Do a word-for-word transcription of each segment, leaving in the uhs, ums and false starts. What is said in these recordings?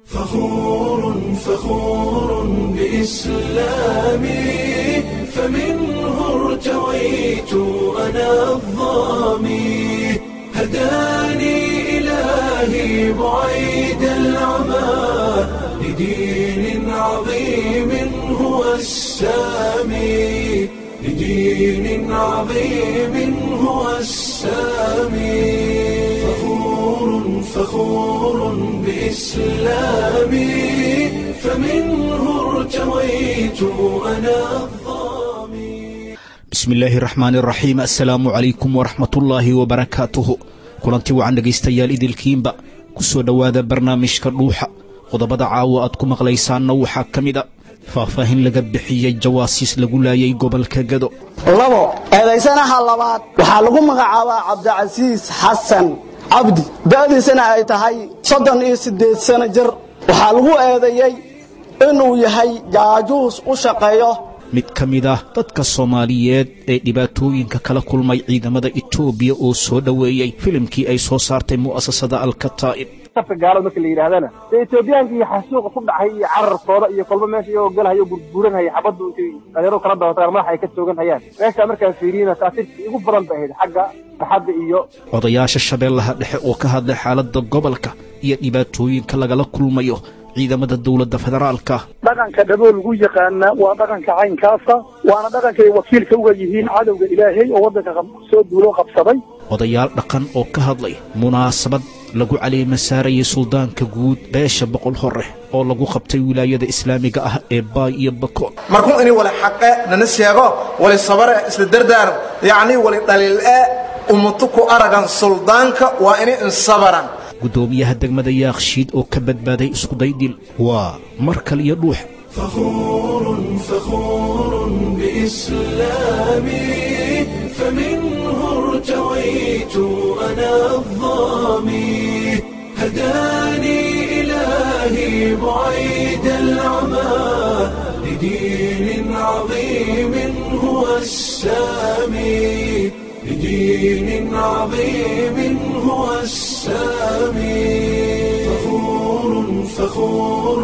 فخور فخور بإسلامي فمنه ارتويت أنا الضامي هداني إلهي بعيد العمى لدين عظيم هو السامي لدين عظيم هو السامي فخور فخور بإسلامي فمنه ارتويت أنا الضامي بسم الله الرحمن الرحيم السلام عليكم ورحمة الله وبركاته kulanti wacan dhegaystayaal idilkiinba ku soo dhowaada barnaamijka dhuuxa qodobada caawa aad ku maqlaysaanna waxaa ka mid a faahfaahin laga bixiyey jawaasiis lagu laayay gobolka Gado labo eedaysanaha labaad waxaa lagu magacaabaa Cabdicasiis Xasan Cabdi da'diisana ay tahay soddon iyo siddeed sano jir waxaa lagu eedeeyay inuu yahay jaajuus u shaqeeyo mid ka mid ah dadka Soomaaliyeed ee dhibaatooyinka kala kulmay ciidamada Itoobiya oo soo dhaweeyay filimkii ay soo saartay mu'asasada Al-Kataa'ib safka gaalada markii la yiraahdana Itoobiyaanka iyo xasuuqa ku dhacay iyo cararkooda iyo kolba meesha iyo galahayo burburanay xabadu intii qadaro kala dawatay madax ay ka joogan hayaan meesha markaa fiirina taasirki ugu badan baa ahayd xagga saxada iyo odayaasha Shabeellaha Dhexe oo ka hadlay xaaladda gobolka iyo dhibaatooyinka lagala kulmayo ciidamada dawladda federaalka dhaqanka dhabool ugu yaqaana waa dhaqanka caynkaasa waana dhaqanka ay wakiilka uga yihiin cadowga Ilaahay oo wadanka soo duulo qabsaday odayaal dhaqan oo ka hadlay munaasabad lagu caleema saarayay suldaanka guud beesha boqol hore oo lagu qabtay wilaayada islaamiga ah ee Baay iyo Bakool markuu inay wala xaqe nana sheego wala sabar isla dardaar yaani wala dalil ee ummatu ku aragan suldaanka waa inay sabaran gudoomiyaha degmada Yaaqshiid oo ka badbaaday isku daydil waa markal iyo dhuux فخور فخور بإسلامي فمنه ارتويت أنا الضامي هداني إلهي بعيد العمى لدين عظيم هو السامي لدين عظيم هو السامي فخور فخور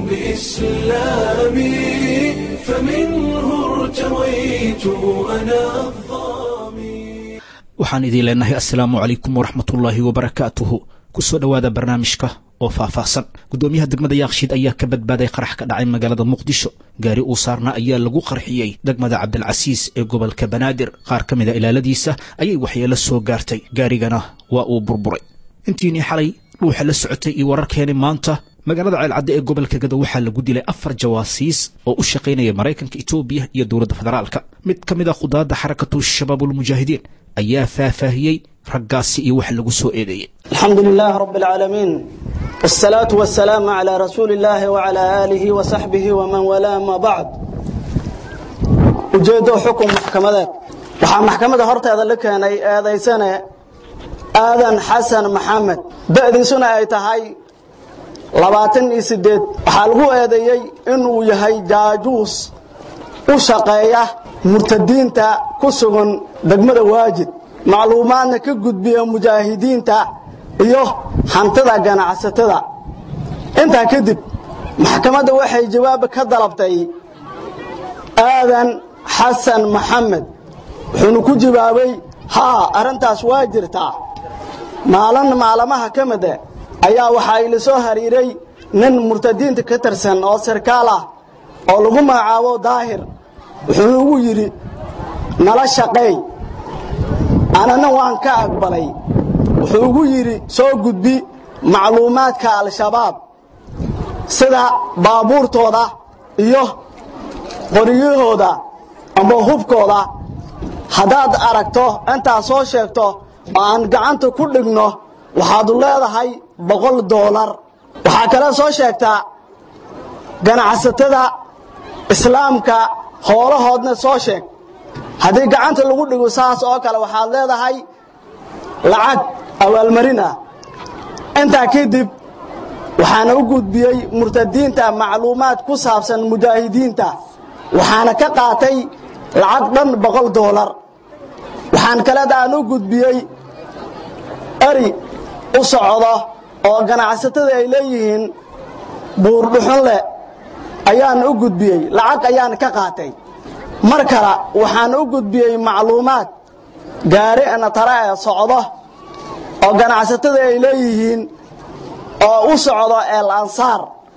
بإسلامي فمنه ارتويت أنا الضامي waxaan idin leenahay assalaamu calaykum waraxmatullaahi wabarakaatuhu ku soo dhowaada barnaamijka oo faahfaahsan gudoomiyaha degmada Yaaqshiid ayaa ka badbaaday qarax ka dhacay magaalada Muqdisho gaari uu saarna ayaa lagu qarxiyay degmada Cabdilcasiis ee gobolka Banaadir qaar ka mid ah ilaaladiisa ayay waxyeelo soo gaartay gaarigana waa uu burburay intiini xalay ruuxa la socotay iyo wararkeena maanta magaalada Ceelcadde ee gobolka Gado waxaa lagu dilay afar jawaasiis oo u shaqeynaya Mareykanka Itoobiya iyo dawladda federaalka mid ka mid ah qudaada xarakatu shabaabul mujaahidiin ayaa faahfaahiyay raggaasi iyo wax lagu soo eedeeyay alxamdulillaah rabbil caalamiin wasalaatu wasalaamu calaa rasuulillaahi wa calaa aalihi wa sahbihi wa man walaa ma ba'd ujeedo xukum maxkamadeed waxaa maxkamadda horteeda la keenay eedaysane aadan xasan maxamed da'diisuna ay tahay labaatan iyo siddeed waxaa lagu eedeeyay inuu yahay jaajuus u shaqeeya murtadiinta ku sugan degmada Waajid macluumaadna ka gudbiya mujaahidiinta iyo hantida ganacsatada inta kadib maxkamadda waxay jawaab ka dalabtay aadan xasan maxamed wuxuu ku jawaabay ha arintaas waa jirtaa maalan maalmaha kamid ah ayaa waxa ay la soo hariiray nin murtadiinta ka tirsan oo sarkaal ah oo lagu magacaabo daahir wuxuu ugu yiri nala shaqeey anana waan ka aqbalay wuxuu ugu yiri soo gudbi macluumaadka al-shabaab sida baabuurtooda iyo qoriyahooda ama hubkooda hadaad aragto inta soo sheegto aan gacanta ku dhigno waxaad leedahay boqol doolar waxa kale soo sheegtaa ganacsatada islaamka xoolahoodna soo sheeg hadii gacanta lagu dhigo saas oo kale waxaad leedahay lacag awaalmarina inta kadib waxaana u gudbiyay murtadiinta macluumaad ku saabsan mujaahidiinta waxaana ka qaatay lacag dhan boqol doolar waxaan kale daan u gudbiyay ari u socdo oo ganacsatada ay leeyihiin buurdhuxun leh ayaan u gudbiyey lacag ayaan ka qaatay mar kale waxaan u gudbiyey macluumaad gaari natara ee socdo oo ganacsatada ay leeyihiin oo u socdo El Ansar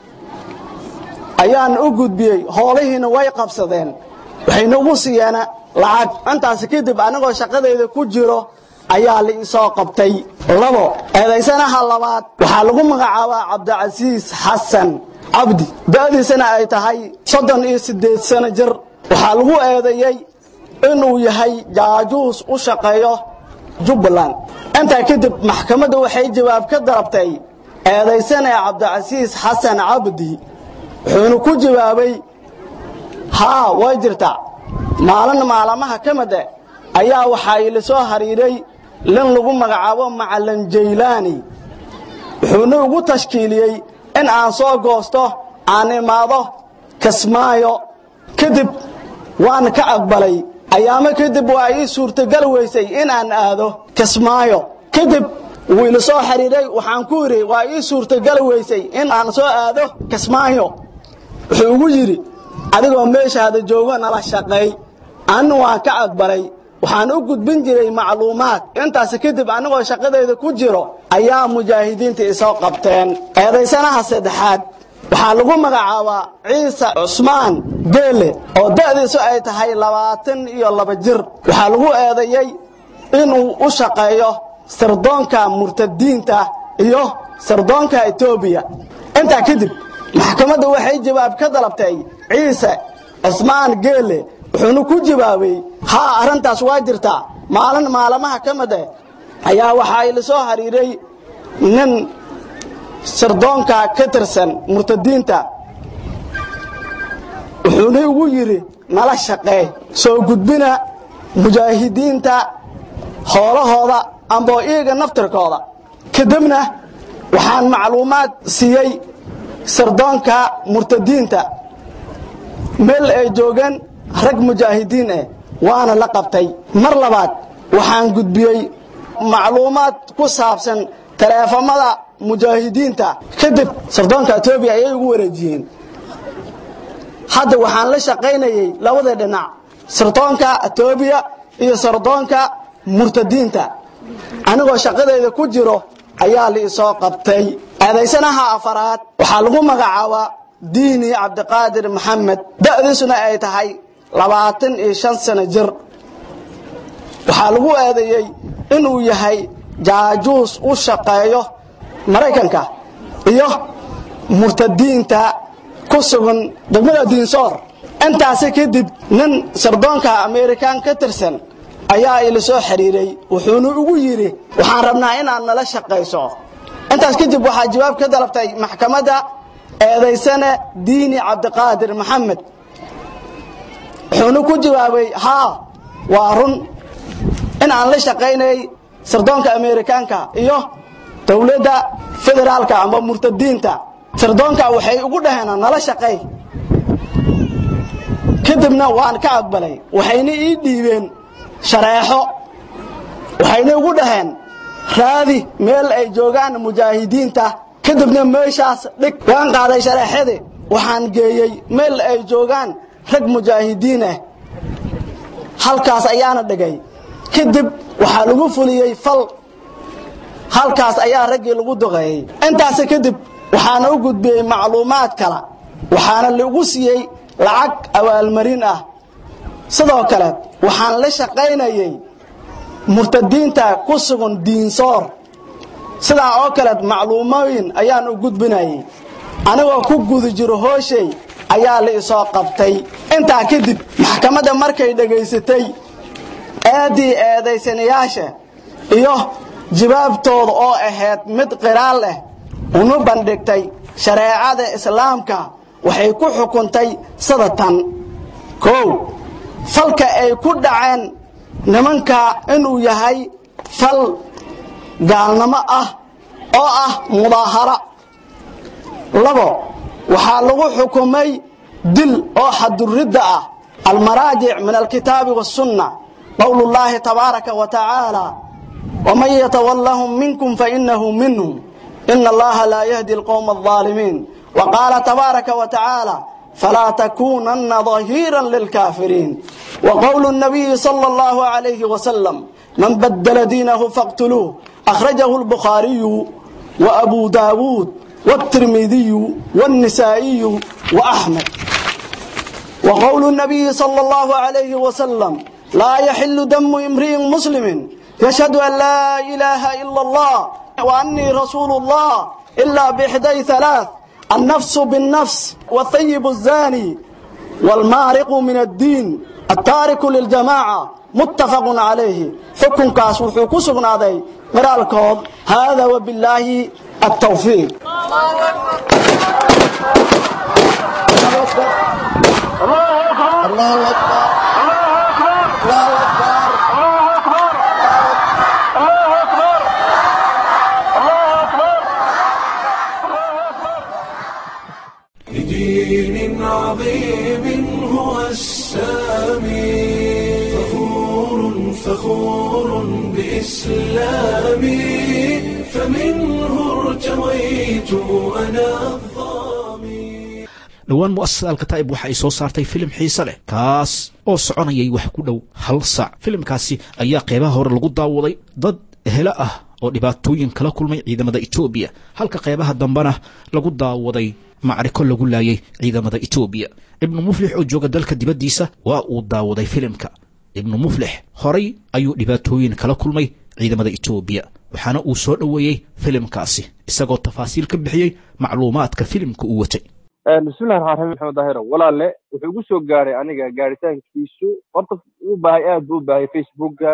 ayaan u gudbiyey hoolihiina way qabsadeen waxayna ugu siiyeen lacag intaas kadib anagoo shaqadeyda ku jiro ayaa la soo qabtay labo eedaysanaha labaad waxa lagu magacaabaa Cabdicasiis Xasan Abdi da'diisana ay tahay soddon iyo siddeed sano jir waxa lagu eedeeyay inuu yahay jaajuus u shaqeeyo Jubbaland inta kadib maxkamaddu waxay jawaab ka darabtay eedaysanaha Cabdicasiis Xasan Abdi wuxuu ku jawaabay ha way jirtaa maalin maalmaha kamida ayaa waxa ila soo hariiray lan lagu magacaabo Macalin Jeylaani wuxuu ugu tashkiiliyay in aan soo goosto aan imaado Kismaayo kadib waan ka aqbalay ayaama kadib waa ii suurtagal weysay in aan aado Kismaayo kadib wuu ila soo xariiray waxaan ku yiri waa ii suurtagal weysay in aan soo aado Kismaayo wuxuu ugu yiri adigoo meeshaada joogo nala shaqeey aan waan ka aqbalay waxaan u gudbin jiray macluumaad intaas kadib anagoo shaqadeeda ku jiro ayaa mujaahidiinta isoo qabteen eedaysanaha saddexaad waxa lagu magacaabaa Ciise Cusmaan Geele oo da'diisu ay tahay labaatan iyo laba jir waxa lagu eedeeyay inuu u shaqeeyo sirdoonka murtadiinta iyo sirdoonka Itoobiya inta kadib maxkamaddu waxay jawaab ka dalabtay Ciise Cusmaan Geele wuxuu ku jawaabay ha arintaas waa jirtaa maalin maalmaha kamida ayaa waxa ay la soo hariiray nin sirdoonka ka tirsan murtadiinta wuxuu ugu yiri nala shaqeey soo gudbina mujaahidiinta xoolahooda amba iyaga naftirkooda kadibna waxaan macluumaad siiyay sirdoonka murtadiinta meel ay joogan rag mujaahidiin ah waana la qabtay mar labaad waxaan gudbiyay macluumaad ku saabsan taleefamada mujaahidiinta kadib sirdoonka Itoobiya ay ugu wareejiyeen hadda waxaan la shaqeynayay labada dhinac sirdoonka Itoobiya iyo sirdoonka murtadiinta anigoo shaqadeeda ku jiro ayaa la soo qabtay eedaysanaha afaraad waxa lagu magacaabaa Diini Cabdiqaadir Maxamed da'diisuna ay tahay labaatan iyo shan sano jir waxa lagu eedeeyay inuu yahay jaajuus u shaqeeyo Mareykanka iyo murtadiinta ku sugan degmada Diinsoor intaas kadib nin sirdoonka Amerikaan ka tirsan ayaa ila soo xiriiray wuxuu ugu yiri waxaan rabnaa in aan nala shaqeyso intaas kadib waxa jawaab ka dalabtay maxkamadda eedaysana Diini Cabdiqaadir Maxamed wuxuu ku jawaabay ha waa run in aan la shaqeynay sirdoonka Amerikaanka iyo dawladda federaalka ama murtadiinta sirdoonka waxay ugu dhaheen nala shaqeey kadibna waan ka aqbalay waxayna ii dhiibeen shareexo waxayna ugu dhaheen raadi meel ay joogaan mujaahidiinta kadibna meeshaas dhig waan qaaday shareexada waxaan geeyay meel ay joogaan rag mujaahidiin ah halkaas ayaana dhigay kadib waxa lagu fuliyay fal halkaas ayaa ragii lagu duqeeyay intaas kadib waxaana u gudbiyay macluumaad kala waxaana lagu siiyay lacag awaalmarin ah sidoo kale waxaan la shaqeynayay murtadiinta ku sugan Diinsoor sida oo kale macluumooyin ayaan u gudbinayay anigoo ku guda jiro hooshay ayaa la soo qabtay inta kadib maxkamadda markay dhageysatay eedii eedaysanayaasha iyo jawaabtooda oo ahayd mid qiraal leh una bandhigtay shareecada islaamka waxay ku xukuntay sadatan koow falka ay ku dhaceen nimanka inuu yahay fal gaalnimo ah oo ah mudaahara labo waxa lagu xukumay dil oo xadurida ah المراجع من الكتاب والسنة قول الله تبارك وتعالى ومن يتولهم منكم فإنه منهم إن الله لا يهدي القوم الظالمين وقال تبارك وتعالى فلا تكونن ظهيرا للكافرين. وقول النبي صلى الله عليه وسلم من بدل دينه فاقتلوه أخرجه البخاري وأبو داود والترمذي والنسائي وأحمد. وقول النبي صلى الله عليه وسلم لا يحل دم امرئ مسلم يشهد أن لا إله إلا الله وأني رسول الله إلا بإحدى ثلاث النفس بالنفس والثيب الزاني والمارق من الدين التارك للجماعة متفق عليه. حكم كاس وحكم سبنادي مرالكود هذا وبالله التوفيق. الله أكبر الله أكبر الله أكبر لدين عظيم هو السامي فخور فخور بإسلامي فمنه ارتويت أنا الظامي. dhowaan mu'asasada alkataa'ib waxa ay soo saartay filim xiise leh kaas oo soconayay wax ku dhow hal saac. filimkaasi ayaa qeybaha hore lagu daawaday dad ehelo ah oo dhibaatooyin kala kulmay ciidamada Itoobiya, halka qeybaha dambana lagu daawaday macriko lagu laayay ciidamada Itoobiya. ibnu muflix oo jooga dalka dibadiisa waa uu daawaday filimka. ibnu muflix horay ayuu dhibaatooyin kala kulmay ciidamada Itoobiya, waxaana uu soo dhaweeyay filimkaasi isagoo tafaasiil ka bixiyay macluumaadka filimka uu watay. bismillahi rahmaani rahiim. maxamed daahir walaale wuxuu igu soo gaaray aniga gaaritaankiisu horta uu baahay aad buu baahay facebooka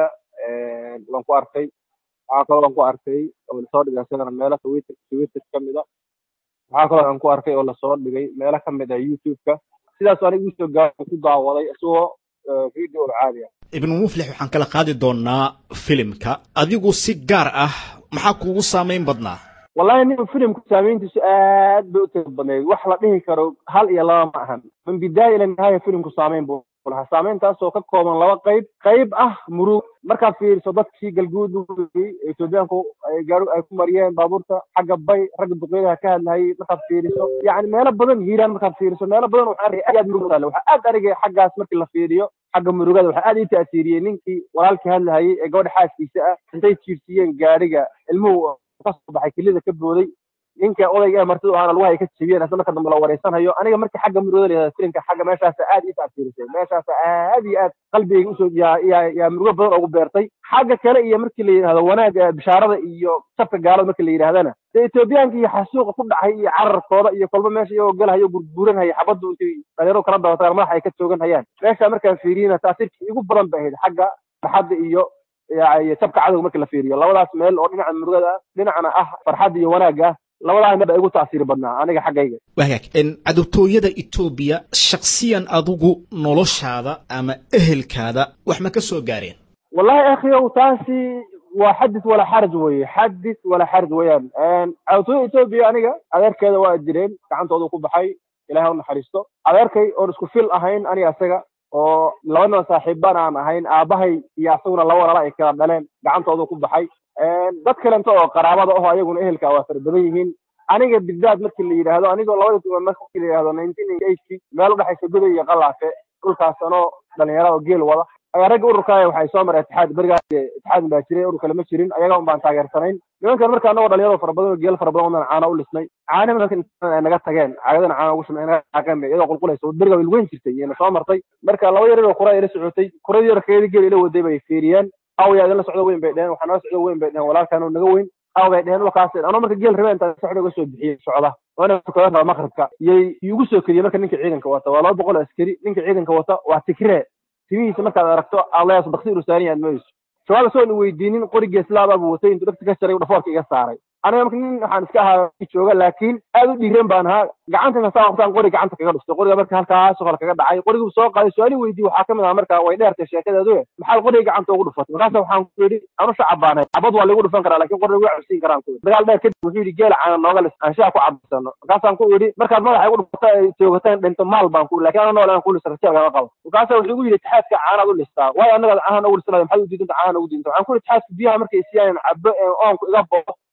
waan ku arkay waxa kale waan ku arkay oo la soo dhigay sidana meelo twitter twitter kamid ah waxa kale aan ku arkay oo la soo dhigay meelo kamid ah youtube-ka sidaas anigu igu soo gaaray ku daawaday isagoo video caadi ah. ibnu muflix waxaan kala qaadi doonaa filimka adigu si gaar ah maxaa kuugu saameyn badnaa؟ والله إنه فيلم كسامين تسأل بتبني وحلا به كرو هل يلا معهم من بداية إلى النهاية فيلم كسامين بو والها سامين تاسو كقوم الله قيب قيب أه مرو مركب في صدق شيء الجود يتودينكو جارو أكو مريان بابورتا حق باي رجل بقيلها كان هاي مركب في رسو يعني ما يلبضن هيران مركب في رسو ما يلبضن وحري أجد مرو له وحد أرجع حق اسمك الله في ريو حق مرو قال وحد أدي تأثيرية نينكي ورالك هل هاي جود حاس في ساعة أنتي تشيرتين جارجة المو baxay kilida ka booday ninka odayga martidu aan alwahay ka jibiyeen asna marka dambe la wareysanayo aniga markii xagga murugada leeyahay filimka xagga meeshaas aad ii taafiirisay meeshaas aad iyo aad qalbigayga u soo yaa yaa murugo badan ugu beertay xagga kale iyo markii la yiraahdo wanaaga bishaarada iyo sabka gaalada markii la yiraahdana Etoobiyaanka iyo xasuuqa ku dhacay iyo cararkooda iyo kolba meesha iyo galahayo gurguuranaya xabadu intii dhalinyaro kala daawataan madax ay ka joogan hayaan meesha markaan fiiriyana taasirkii ugu badan baa ahayd xagga farxadda iyo يعني تبقى عدو مركل فيريو لولا اسماعيل oo dhinaca murugada dhinacana ah farxad iyo wanaaga labadaana ba igu taasiir badnaa aniga xaqayga wahag in cadawtooyada Itoobiya shakhsiyan adugu noloshaada ama ehelkaada wax ma ka soo gaareen wallahi akhi oo taasi waa xadith wala xaraj way xadith wala xaraj wayaan aan cadawtooyada Itoobiya aniga adeerkeeda waa jireen gacantooda ku baxay ilaahay u naxariisto adeerkay oo isku fil ahayn aniga asaga oo labana saaxiibana aan ahayn aabahay iyo asaguna laba walaal ay kala dhaleen gacantooda ku baxay een dad kale inta oo qaraabada oo ayaguna ehelka waa farbadan yihiin aniga biddaad markii la yiraahdo aniga labada tuman markii la yiraahdo nineteen eighty meel u dhaxaysa guday iyo qalaafe dhulkaas oo dhalinyaro oo geel wada ay rag ururkaay waxay soo maray itixaad bariga itixaad baa jiray urur kale ma jirin ayaga un baan taageersanayn nimankan marka anagoo dhalinyaro farabadan geel farabadan oo caana u lisnay caana markan naga tageen caadana caana ugu sameeyay aqaan iyadoo qulqulayso bariga way weyn jirtay ina soo martay marka laba yar oo qura ila socotay qurada yar keedi geel ila waday bay fiiriyeen aw yaa la socdo weyn bay dheen waxa noo socdo weyn bay dheen walaalkan naga weyn aw bay dheen wakaas anoo marka geel rabeen inta saxda uga soo bixiyay socda wana ku kala maqribka yey igu soo kaliya marka ninka ciidanka wata waa laba boqol askari ninka ciidanka wata waa tikree tibihiisa markaad aragto Allah ya sabaqsi rusaaniyaad meeys su'aal soo in weydiinin qoriga islaaba buu watay intuu dadka ka sharay dhafoorka iga saaray aniga markan waxaan iska ahaa jooga laakiin aad u dhiireen baan ahaa gacanta ka saaqtaan qoriga gacanta kaga dhuftay qoriga marka halkaas soo kaga dhacay qorigu soo qaaday su'aal weydii waxa kamid ah marka way dheertay sheekadeedu maxaa qoriga gacanta ugu dhufatay markaas waxaan ku yiri anu shacabaanay abad waa lagu dhufan karaa laakiin qoriga waa cusub karaan ku dagaal dheer kadib wuxuu yiri geel aan nooga lis aan shaqa ku cabsano markaas aan ku yiri markaad madaxa ugu dhufatay joogataan dhinto maal baan ku laakiin ana noolaan ku lisay shaqa qabo markaas wuxuu igu yiri taxadka caanad u listaa way anaga aan ugu lisay maxay u diidan caanad ugu diidan waxaan ku yiri taxadka biyaha markay siiyaan cabbo ee oon ku iga booqo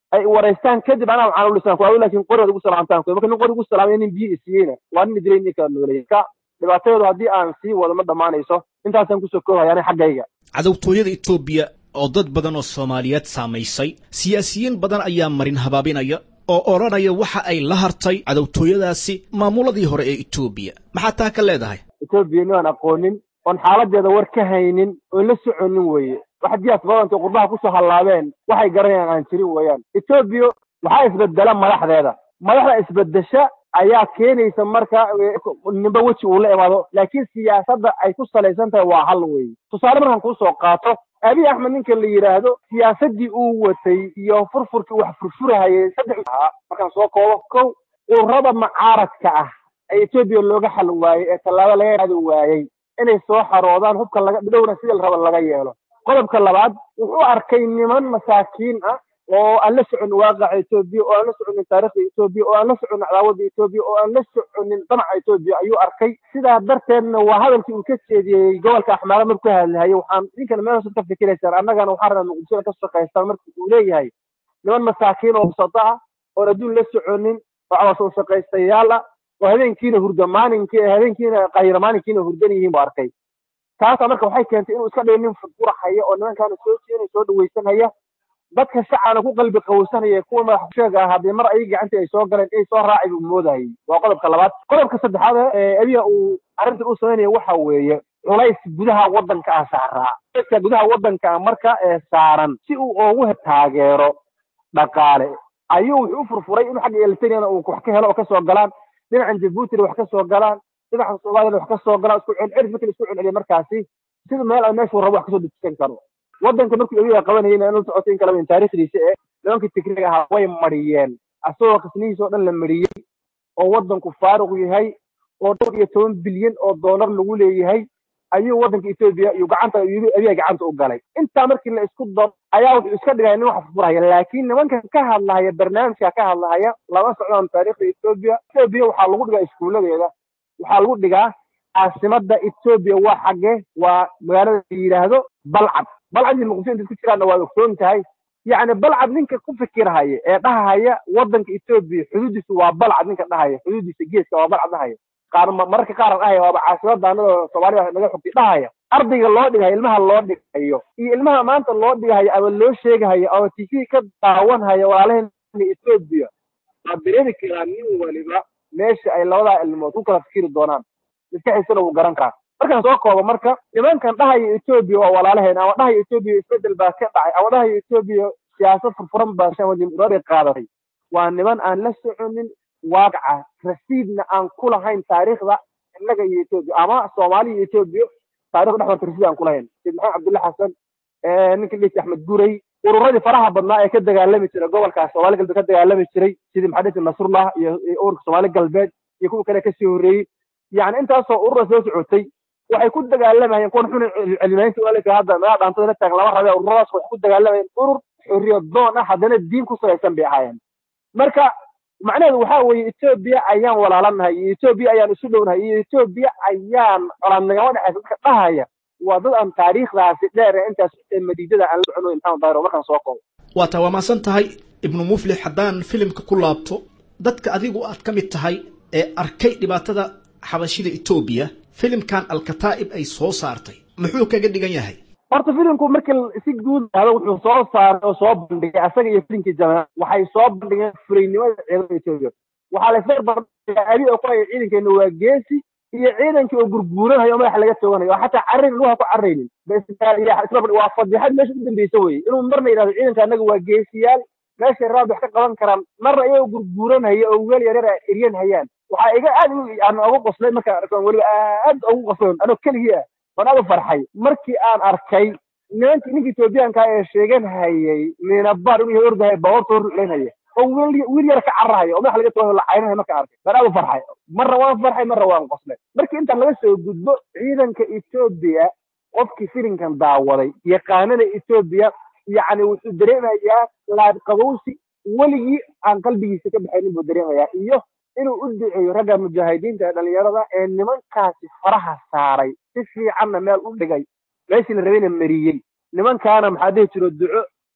ay wareystaan kadib anaa waxaan u lisaan ku awil laakiin qori ugu salaamtaan ku marka nin qori ugu salaamay nin biyo isiyeyna waa nin dilay ninka noolay ka dhibaatadu haddii aan sii wada ma dhamaanayso intaasaan kusoo koobayaan xaggayga cadawtooyada Itoobiya oo dad badan oo Soomaaliyeed saameysay siyaasiyiin badan ayaa marin habaabinaya oo oranaya waxa ay la hartay cadawtooyadaasi maamuladii hore ee Itoobiya maxaa taa ka leedahay Itoobiya aan aqoonin on xaaladeeda war ka haynin oo la soconin weeye waxa diyaas badan oo qurbaha ku soo halaabeen waxay garanayaan aan jirin weeyaan Itoobiya waxa isbedela madaxdeeda madaxda isbedesha ayaa keenaysa marka ninba waji uu la imaado laakiin siyaasadda ay ku salaysan tahay waa hal weeye tusaale markaan ku soo qaato Abiy Ahmed ninka la yiraahdo siyaasadii uu watay iyo furfurkii wax furfurahayay saddex markaan soo koobo kow ururada mucaaradka ah ay Itoobiya looga xal waayay ee talaabo laga qaadi waayay inay soo xaroodaan hubka laga dhowna sida la rabo laga yeelo qodobka labaad wuxuu arkay niman masaakiin ah oo aan la socon waaqaca Itoobiya oo aan la socon taariikhda Itoobiya oo aan la socon cadaawada Itoobiya oo aan la socon danaca Itoobiya ayuu arkay sidaa darteedna waa hadalkii uu ka jeediyay gobolka Axmaar markuu hadlayay waxaan ninkan meel soo ka fikiraysan annagana waxaan rabnaa muqdisho ka shaqeystaan markii uu leeyahay niman masaakiin oo busata oo raduun la soconin oo cawasho shaqeystayaal ah oo habeenkiina hurda maalinkii habeenkiina qayr maalinkiina hurdan yihiin buu arkay taas marka waxay keentay inuu iska dhigin furfuraxaya oo nimankan soo jeeday soo dhaweysanaya dadka shacabka ku qalbi qawsanaya kuwa madax sheega ah hadii mar ay gacanta ay soo galeen ay soo raacay uu mooday waa qodobka labaad qodobka saddexaad ee abiya uu arrinta uu sameeyay waxa weeye culays gudaha wadanka ah saaraa dadka gudaha wadanka marka ee saaran si uu ugu taageero dhaqaale ayuu wuxuu furfuray inuu xaq yeeltayna uu wax ka helo oo ka soo galaan dhinaca Djibouti wax ka soo galaan dhinaca Soomaaliya wax ka soo galaan isku celcel fikir isku celcel markaasi sida meel ay meeshu rabo wax ka soo dejin karo wadanka markii uu qabanayay inuu socodin kala in taariikhdiisa ee nimanka tikriga ah way mariyeen asoo qisnihiisa oo dhan la mariyay oo wadanku faaruq yahay oo dhowr iyo toban bilyan oo dollar lagu leeyahay ayuu wadanka Itoobiya iyo gacanta iyo abiya gacanta u galay inta markii la isku daro ayaa wuxuu iska dhigay inuu wax furaya laakiin nimanka ka hadlaya barnaamijka ka hadlaya laba socdaan taariikhda Itoobiya Itoobiya waxa lagu dhigaa iskuuladeeda waxa lagu dhigaa caasimada Itoobiya waa xagee waa magaalada la yiraahdo Balcad balcad muqdisho inta ku jiraan waa ogsoon tahay yaani balcad ninka ku fikiraya ee dhahaya wadanka Itoobiya xuduudiisu waa balcad ninka dhahaya xuduudiisa geeska waa balcad dhahaya qaar marka qaar dhahaya waa caasimada anada Soomaaliya laga xogti dhahaya ardayga loo dhigayo ilmaha loo dhigayo iyo ilmaha maanta loo dhigayo ama loo sheegayo oo T V ka daawanhayo walaalahan Itoobiya abireedi kala nin waliba meesha ay labada ilmood ku kala fikiri doonaan iska xisana uu garan karaa markaan soo koobo marka nimankan dhahayo Itoobiya waa walaalaheen ama dhahayo Itoobiya isbedel baa ka dhacay ama dhahayo Itoobiya siyaasad furfuran baa shawadii rabi qaaday waa niman aan la soconin waaqaca rasiidna aan ku lahayn taariikhda innaga iyo Itoobiya ama Soomaaliya iyo Itoobiya taariikhda dhaxwan rasiid aan ku lahayn Sheikh Maxamed Cabdulla Xasan ee ninka Liis Axmed Guray ururadii faraha badnaa ee ka dagaalami jiray gobolka Soomaaliya galbeed ka dagaalami jiray sidii Maxamed Nasrullah iyo ururka Soomaaliya galbeed iyo kuwa kale ka soo horeeyay يعني أنت أصلا أورا سوى سعودي وحيكون دجالة يكون حين علمين سؤال لك هذا ما عن طريق التغلبة هذا الراس وحيكون دجالة أور الرياضون أحد أنا الدين كسر يسمى عيان مركا معناه وحاول يتوبيا أيام ولا لنا يتوبيا أيام يسودونها يتوبيا أيام على النجوان حسبها هي وضد أن تاريخ ذا سدار أنت المديدة على العنو إنسان ضاير وما كان سوقه وتوا سنتهاي ابن مفلح حدان فيلم ككلابتو ضدك أذيقو أتكمل تهاي أركي لبعتها xabashida Itoobiya filimkan Al-Kataib ay soo saartay muxuu kaga dhigan yahay horta filimku markii si guud ah wuxuu soo saaray oo soo bandhigay asaga iyo filimkii jamaa waxay soo bandhigeen fulinimada ciidanka Itoobiya waxa la soo bandhigay abi oo qoray ciidankeena waa geesi iyo ciidankii oo gurguuranayo madax laga tooganayo hatta arrin luha ku arreynin bas isla waa fadixad meesha u dambeysay way inuu marna yiraahdo ciidanka anaga waa geesiyaal meesha raad wax ka qaban karaan marna ay gurguuranayo oo weel yar yar eriyan hayaan waxa iga aad aan ugu qoslay marka arkaan wali aad ugu qoslay anoo kaliya waan farxay markii aan arkay nimankii ninkii Itoobiyaanka ay sheegeen hayay meena bar inuu ordahay baawarto ruuxleynaya oo wali wiil yar ka carrahay oo waxa laga tooyo la caynahay marka arkay waan aad farxay marna waan farxay marna waan qoslay markii inta laga soo gudbo ciidanka Itoobiya qofkii filinkan daawaday yaqaanada Itoobiya yaani wuxuu dareemayaa laad qabowsi waligi aan qalbigiisa ka baxayn buu dareemayaa iyo inuu u duceeyo ragga mujaahidiinta dhalinyarada ee nimankaasi faraha saaray si fiican meel u dhigay meeshii la rabay mariyay nimankaana maxaa dhihi jiro duco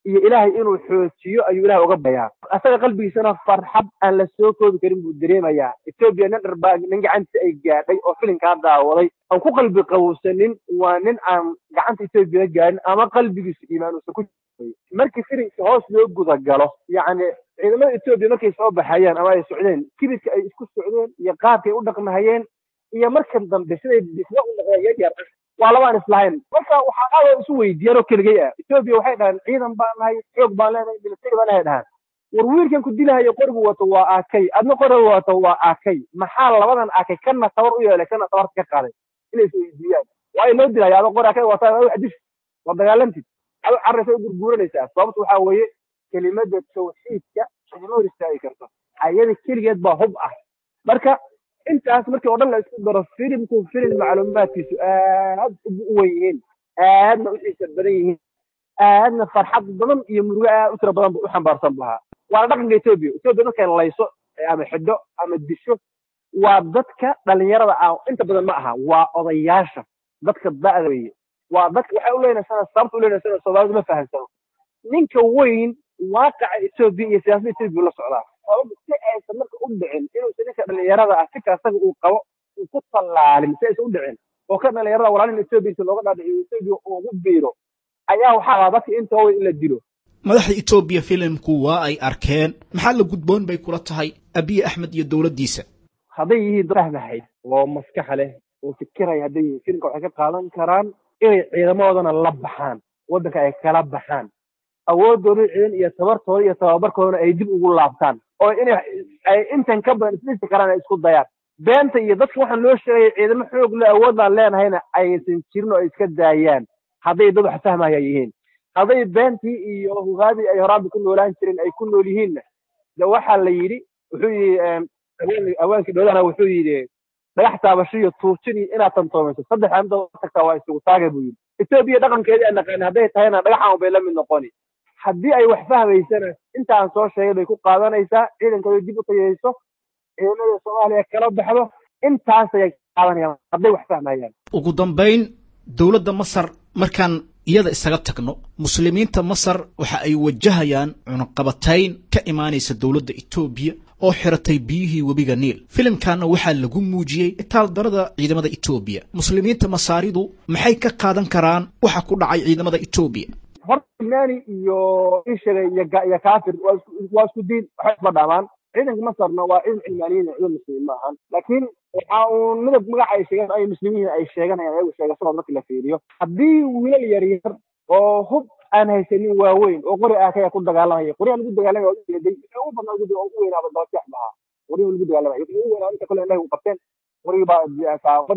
iyo ilaahay inuu xoojiyo ayuu ilaahay uga bayaa asaga qalbigiisana farxad aan la soo koobi karin buu dareemayaa Ethiopia nin dharbaa nin gacanta ay gaadhay oo filimka daawaday aan ku qalbi qabowsanin waa nin aan gacanta Ethiopia gaarin ama qalbigiisu iimaan uu ku markii filimka hoos loo guda galo yacni ciidamada Ethiopia markay soo baxayaan ama ay socdeen kibidka ay isku socdeen iyo qaabkay u dhaqmahayeen iyo markan dambe siday dhismo u noqdeen yar waa labaan islahayn marka waxa aad isu weydiiyay oo kaliya ah Ethiopia waxay dhahan ciidan baan nahay xoog baan leenahay military baan leedahay war wiilkan ku dilahayo qorigu wato waa akay adna qorigu wato waa akay maxaa labadan akay kana tawar u yeelay kana tawar ka qaaday inay soo weydiiyaan way loo dilayaa adoo qori akay wato wax dish waa dagaalantid aad carraysa u gurguuranaysaa sababtu waxa weeye kelimada tawxiidka inuu risaay karto ayada kaligeed baa hub ah marka intaas markii oo dhan la isku daro filimku filim macluumaadkiisu aad u weyn aadna u xiiso badan yihiin aadna farxad badan iyo murugo aad u tiro badan u xambaarsan baha waa dhaqanka Ethiopia Ethiopia markay layso ama xidho ama disho waa dadka dhalinyarada ah inta badan ma aha waa odayaasha dadka da'da weeye waa dadka waxa u leenaysana sababta u leenaysana Soomaalidu ma fahansano ninka weyn waaqaca Ethiopia iyo siyaasadda Ethiopia la socdaa sababta si aysan marka u dhicin inuu ninka dhalinyarada ah fikir asaga uu qabo uu ku talaalin si aysan u dhicin oo ka dhalinyarada walaalin Ethiopia looga dhaadhiciyo Ethiopia oo ugu biiro ayaa waxa dadka inta way in la dilo madaxda Ethiopia filimku waa ay arkeen maxaa la gudboon bay kula tahay Abiy Ahmed iyo dawladdiisa haday yihiin fahmahay oo maskax leh oo fikiray haday filimka waxay ka qaadan karaan inay ciidamadooda la baxaan wadanka ay kala baxaan awoodooda ciidan iyo tabartooda iyo tababarkooda ay dib ugu laabtaan oo inay ay intan ka badan isla karaan isku dayaan beenta iyo dadka waxaan loo sheegay ciidamo xoog leh awood aan leenahayna aysan jirin oo iska daayaan haday dad wax fahmaya yihiin haday beentii iyo hogaadii ay horaad ku noolaan jireen ay ku nool yihiin da waxa la yiri wuxuu yiri awaankii dowladana wuxuu yiri dhagax taabashiyo tuurtini inaad tantoomayso saddex anta tagtaa waa isugu taagay buu yiri Ethiopia dhaqankeedii aan naqaan haday tahayna dhagaxan bay la mid noqoni haddii ay wax fahmaysana inta aan soo sheegay bay ku qaadanaysaa ciidankooda dib u tayayso ciidamada Soomaaliya kala baxdo intaas ay qaadanayaan hadday wax fahmayaan ugu dambeyn dawladda Masar markaan iyada isaga tagno muslimiinta Masar waxa ay wajahayaan cunaqabatayn ka imaanaysa dawladda Ethiopia oo xiratay biyihii webiga Niil filimkana waxa lagu muujiyay itaal darada ciidamada Ethiopia muslimiinta Masaaridu maxay ka qaadan karaan waxa ku dhacay ciidamada Ethiopia hormaani iyo isheegay ya kaafir waa isku diin waxa ma dhaamaan ciidanka Masarna waa ciidan cilmaaniyiin iyo muslimiin ma ahan laakiin waxa uu midab magac ay sheegan ay muslimiin ay sheeganayaan ay sheegasho markii la fiiriyo haddii wiilal yar yar oo hub aan haysanin waaweyn oo qori ah ka ku dagaalamaya qori lagu dagaalamay oo diiday oo badan ugu oo weynaa baa wax baha qori lagu dagaalamay oo weynaa inta kale inay u qabteen qori baa ka qori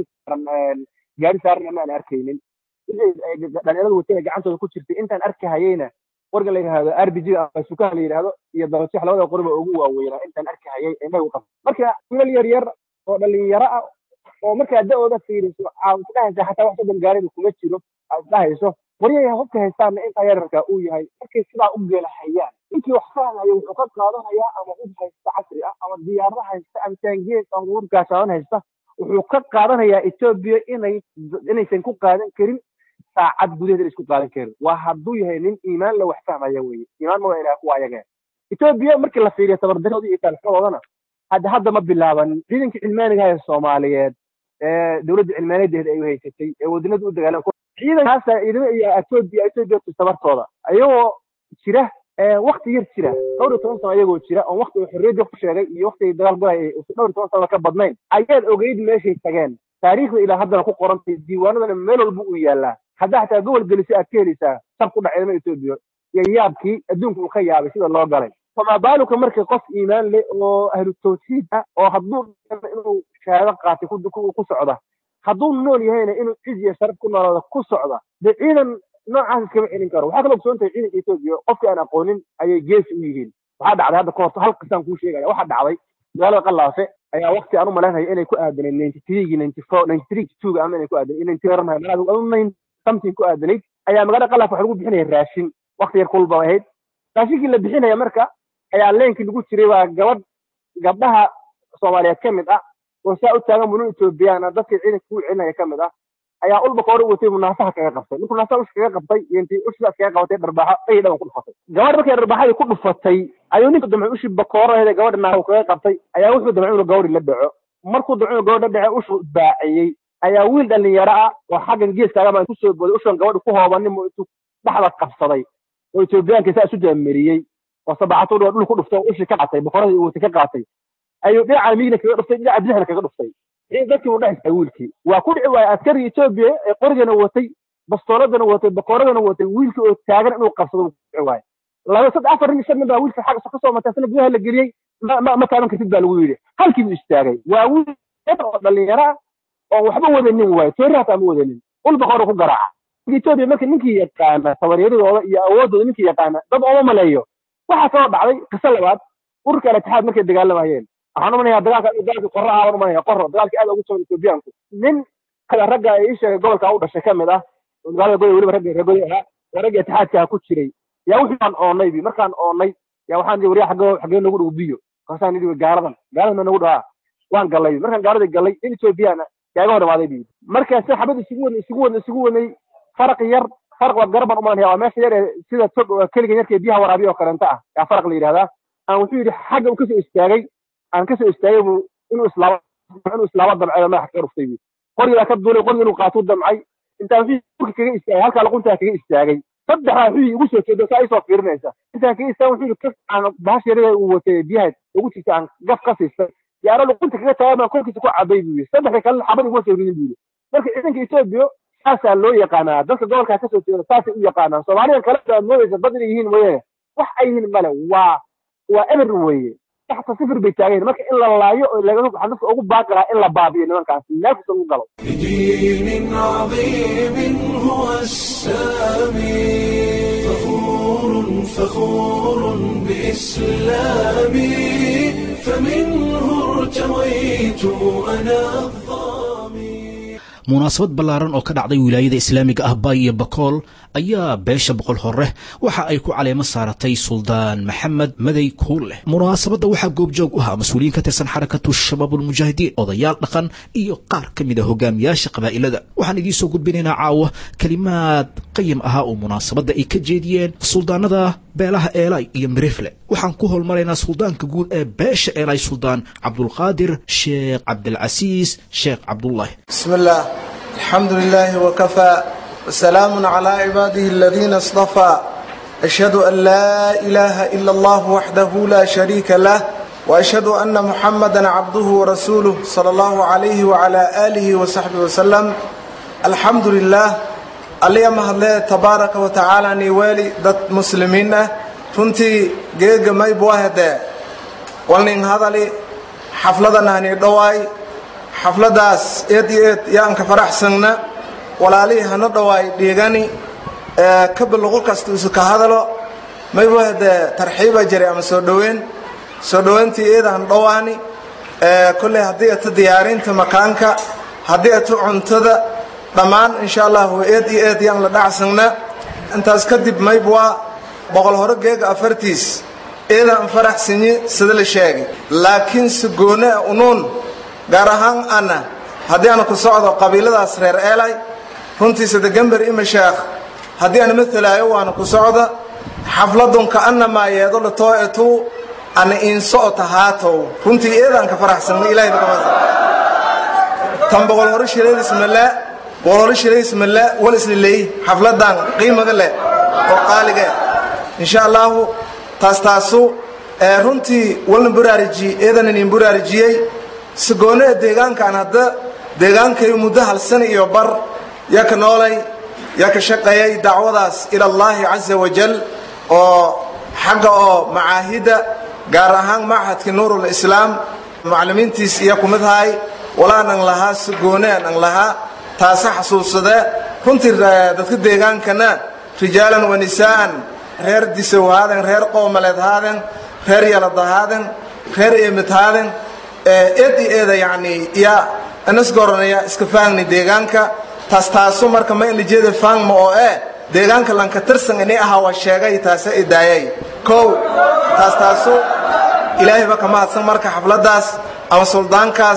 gaari saarna ma aan arkaynin dhalinyaradu watay gacantooda ku jirtay intaan arkahayayna qoriga la yiraahdo R B G ama suuqa la yiraahdo iyo dabasix labada qoriba ugu waaweynaa intaan arkahayay inay u qabteen marka wiilal yar yar oo dhalinyaro ah oo marka da'ooda fiiriso aan dhahaysay hatta wax soo gaariga kuma jiro aad dhahayso qoriyaha hubka haystaan inta yararka uu yahay markay sidaa u geelahayaan intii wax fahmayo wuxuu ka qaadanayaa ama hub haysta casri ah ama diyaaradaha haysta ama taangiyeed ama hubkaasaan haysta wuxuu ka qaadanayaa Ethiopia inay inaysan ku qaadan karin saacad gudaheeda isku qaadan karin waa hadduu yahay nin iimaan la wax fahmaya weeye iimaan ma ilaahay ku ayaga Ethiopia markii la fiiriyo tabardaroodii iyo talxoodana hadda hadda ma bilaaban ciidanka cilmaaniga ee Soomaaliyeed ee dawladda cilmaaniyadeeda ay haysatay ee wadannada u dagaalan ciidankaas ciidamada iyo Ethiopia Ethiopia tabartooda ayagoo jira ee waqti yar jira dhowr iyo toban sano ayagoo jira oo waqti xorriyada ku sheegay iyo waqti dagaal galay dhowr iyo toban sano ka badnayn ayaad ogeyd meeshay tageen taariikhda ilaa haddana ku qorantay diiwaanadana meel walba u yaalaa hadda hataa gobol gelisi aad ka helaysaa sab ku dhacay Ethiopia iyo yaabkii adduunka uu ka yaabay sida loo galay fama baaluka markii qof iimaan leh oo ahlu tawxiid ah oo hadduu inuu shahaado qaatay ku socda hadduu nool yahayna inuu cid iyo sharaf ku noolaado ku socda de ciidan noocaas iskama celin karo waxaa kaloo ogsoon tahay ciidanka Ethiopia qofkii aan aqoonin ayay geesi u yihiin waxaa dhacday hadda kahor hal qisaan kuu sheegaya waxaa dhacday magaalada Qalaafe ayaa waqti aan u maleynayo inay ku aadaneen ninety three ninety four ninety three two ama inay ku aadaneen ninety four magaalada something ku aadanay ayaa magaalada Qalaafe waxa lagu bixinayay raashin waqti yar kulba ahayd raashinkii la bixinaya marka ayaa leenkii lagu jiray waa gabadh gabdhaha Soomaaliyeed ka mid ah oo saa u taagan munin Ethiopian dadka ciidanka ku celinaya ka mid ah ayaa ulba koor u watay munaasaha kaga qabtay ninkuu munaasaha ush kaga qabtay intii ushdaas kaga qabatay dharbaaxo ay dhawan ku dhufatay gabadh markay dharbaaxadii ku dhufatay ayuu ninka damcay ushi bakooraheeda gabadha naahu kaga qabtay ayaa wuxuu damcay inuu gabadhi la dhaco markuu damcay inuu gabadha dhace ushu baaciyey ayaa wiil dhalinyaro ah oo xaggan geeskaaga baan kusoo booday ushan gabadha ku hoobanin intuu dhexda qabsaday oo Etoobiyaanka saa isu jaamiriyey oo sabaxatu dhul ku dhuftay ushi ka qatay bakooradii uu ka qaatay ayuu dhinaca miigna kaga dhuftay dhinaca bidixna kaga dhuftay in dadkii uu dhaxay wiilkii waa ku dhici waayay askari Ethiopia ee qorigana watay bastooladana watay bakooradana watay wiilkii oo taagan inuu qabsado ku dhici waayay laba sad afar nin shan baa wiilka xaq ka soo mataasna gudaha la geliyay ma ma taaban kartid baa lagu yiri halkii uu istaagay waa wiil oo dhalinyaro oo waxba wadanin waay toorata ma wadanin ul bakoor ku garaaca Ethiopia markii ninkii yaqaan tabareeradooda iyo awoodooda ninkii yaqaan dad oo maleeyo waxa soo dhacday qisal labaad urka Al-Ittihad markay dagaalamayeen waxaan umanayaa dagaalka dagaalka qorraha aan umanayaa qorro dagaalka aad ugu soo Etoobiyaanku nin kala ragga ay sheegay gobolka u dhashay kamid ah dagaalka gobolka waliba ragga ragga ah ragga Ittihadka ku jiray yaa waxaan oonay bi markaan oonay yaa waxaan diiray wariyaha xagga xagga nagu dhugu biyo kaasaan nidi gaaradan gaaradan nagu dhaa waan galay markaan gaarada galay in Etoobiyana kaaga hormaaday bi markaan si xabad isugu wan isugu wan isugu wanay farq yar farq wad garban umanayaa waa meesha yar sida tog kaliga yarkee biyaha waraabiyo kaleenta ah yaa farq la yiraahdaa aan wuxuu yiri xagga uu ka soo istaagay aan ka soo istaagay inuu islaam inuu islaam dabcay ma xaq ruftay qoriga ka duulay qoriga inuu qaato damcay inta wuxuu kaga istaagay halka laqunta kaga istaagay saddex wuxuu ugu soo jeedo saa isoo fiirinaysa inta kaga istaagay wuxuu ka aan baash yarida uu watay biyaha ugu jirta aan gaf ka siistay yaaro laqunta kaga taagay korkiisa ku cabay buu saddex kale xabad ugu soo ridin buu marka ciidanka Ethiopia saasa loo yaqaanaa dadka gobolka ka soo jeeda saasa u yaqaanaa Soomaaliya kale baa moodaysa badri yihiin mooyee wax ay yihiin male waa waa eber weeye taxta sifir bay taageen marka in la laayo oo laga waxaan dadka ugu baaqraa in la baabiyo nimankaas nafsa ugu galo دين عظيم هو السامي فخور فخور بإسلامي فمنه ارتويت أنا الظامي munaasabad ballaaran oo ka dhacday wilaayada islaamiga ah Baay iyo Bakool ayaa beesha boqol hore waxa ay ku caleemo saaratay Suldaan Maxamed Maday Kuule munaasabada waxa goobjoog u ahaa mas'uuliyiin ka tirsan xarakatu shabaabul mujaahidiin odayaal dhaqan iyo qaar kamid ah hogaamiyaasha qabaa'ilada waxaan idin soo gudbinaynaa caawa kalimaad qayim ah oo munaasabada ay ka jeediyeen suldaanada beelaha Eelay iyo Mirifle waxaan ku holmaraynaa suldaanka guud ee beesha Eelay Suldaan Abdul Qaadir Sheekh Abdul Aziz Sheekh Abdullah bismillah الحمد لله وكفى وسلام على عباده الذين اصطفى أشهد أن لا إله إلا الله وحده لا شريك له وأشهد أن محمدا عبده ورسوله صلى الله عليه وعلى آله وصحبه وسلم الحمد لله اليوم الله تبارك وتعالى نيوالي ضد مسلمين فنتي جيج ما يبوهده ولن هذا لي حفلتنا هنيدواي xafladaas eed eed yaan ka faraxsanna walaalihi hana dhawaay deegani ee ka bilqo kasto isu ka hadalo may wada tarxiiba jiray ama soo dhaweyn soo dhaweyntii eedan dhawaani ee kulli hadii aad diyaarinta makaanka hadii aad cuntada dhamaan insha Allah eed eed yaan la dhacsanna intaas kadib may baa boqol hore geega afartiis eedan faraxsani sida la sheegay laakiin si goona unuun gaar ahaan ana haddii aan ku socdo qabiiladaas reer Eelay runtii sida gambar ima sheekh haddii aan mathalaayo waan ku socdo xafladun ka anna ma yeedo la tooyatu ana in soo tahaato runtii eedan ka faraxsan ilaahay ka wada tambaqol hore shireen bismillah wala shireen bismillah wala isleey xafladan qiimada leh oo qaaliga insha Allah taas taasu runtii walna buraariji eedan in buraarijiyay سجونه ديجان كان هذا ديجان كي مده السنة يبر يك نولي يك شقيا دعوة إلى الله عز وجل أو حاجة معاهدة جارهان معهد كنور الإسلام معلمين تيس يكون مذهاي ولا نغلها سجونه نغلها تاسع حصوص ده كنت دخل ديجان كنا رجالا ونساء غير دسوا هذا غير قوم ملذ هذا غير يلد هذا غير إمت هذا eed eeda yaani ya anas goranaya iska faangni deegaanka taas taaso marka ma in jeeda faangmo oo ee deegaanka lan ka tirsan inay aha waa sheegay taas ay daayay koow taas taaso ilaahay ba kama hadsan marka xafladaas ama suldaankaas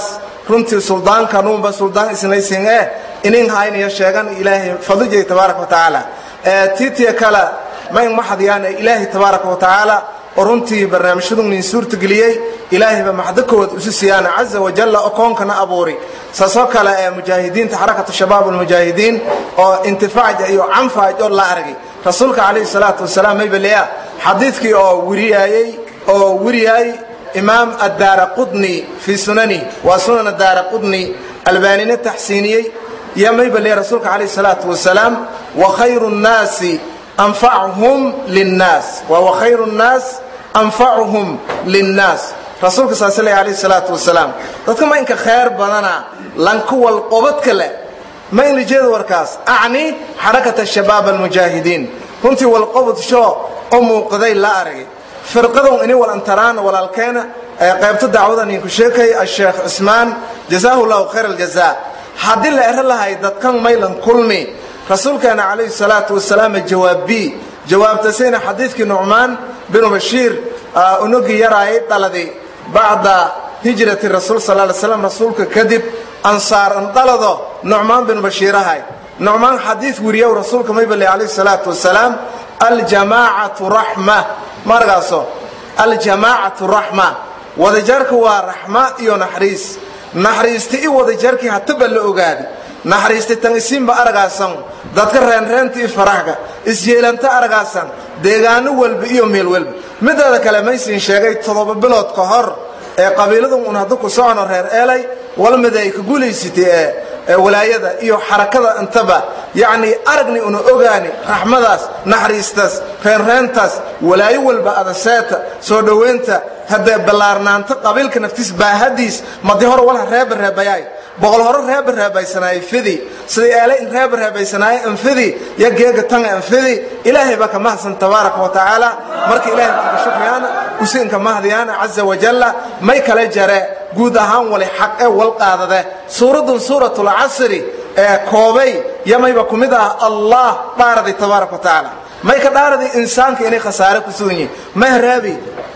runtii suldaanka nuunba suldaan islaysin ee inin haynaya sheegan ilaahay fadlijay tabaaraka wa tacaala tiitiya kala ma in maxadiyaan ilaahay tabaaraka wa tacaala runtii barnaamijyadu nin suurta geliyay ilaahay ba maxdakood usu siyaana azza wa jalla oo koonkana abuuri saasoo kale ee mujaahidiinta xarakatu shabaab al mujaahidiin oo intifaac iyo anfaac oo la aragay rasuulka kaleey salaatu wasalaam ay baliya xadiiskii oo wariyay oo wariyay imaam ad-darqutni fi sunani wa sunan ad-darqutni albanina tahsiniyay yamay baliya rasuulka kaleey salaatu wasalaam wa khayrun naasi anfa'uhum lin-nas wa wa khayrun nas anfa'uhum lin-nas rasuulka sallallahu alayhi salatu wasalaam dadka ma inka khayr badana lanku wal qobad kale ma in jeedo warkaas aani harakata shabaab al mujaahidiin kunti wal qobad sho oo muuqday la aragay firqadan inay wal antaraan walaalkeena qaybta dacwadan ku sheekay al-sheekh Usmaan jazaahu khayr al-jazaa hadii la er lahay dadkan maylan kulmi rasuulkana alayhi salatu wasalaam jawaabi jawaabtasayna xadiiskii Nu'man bin Bashir unugi yaraay daladi bacda hijrati rasuul sallallahu alayhi wasallam rasuulka kadib ansaar an dalado Nu'man bin Bashir ahay Nu'man xadiis wariyo rasuulka maybali alayhi salatu wasalaam al jamaa'atu rahma margaaso al jamaa'atu rahma wadajarku waa rahma iyo naxariis naxariisti iyo wadajarki hataba la ogaadi naxariisti tan isimba aragaasan dadka reen reentii faraxga isjeelanta aragaasan deegaano walba iyo meel walba midada kale ma isin sheegay todoba bilood ka hor ee qabiiladu un hadu ku socon reer eelay wal miday ku guuleysitay ee walaayada iyo xarakada intaba yaani aragni uu ogaani raxmadaas naxariistas reen reentas walaayo walba adaseeta soo dhaweenta hada balaarnaanta qabiilka naftiis baahadiis madi hor wala reeb reebayay boqol hore reeb reebaysanay fidi sidii eelay reeb reebaysanay in fidi yageega tan in fidi ilaahay baka mahsan tabaaraka wa taala marka ilaahay ku shukriyaana usinka mahdiyana azza wa jalla may kala jare guud ahaan wali xaq ee wal qaadade suuradun suuratul asr ee koobay yamayba kumida allah baaradi tabaaraka wa taala may ka dhaaradi insaanka inay khasaare ku sugan yihiin mahrabi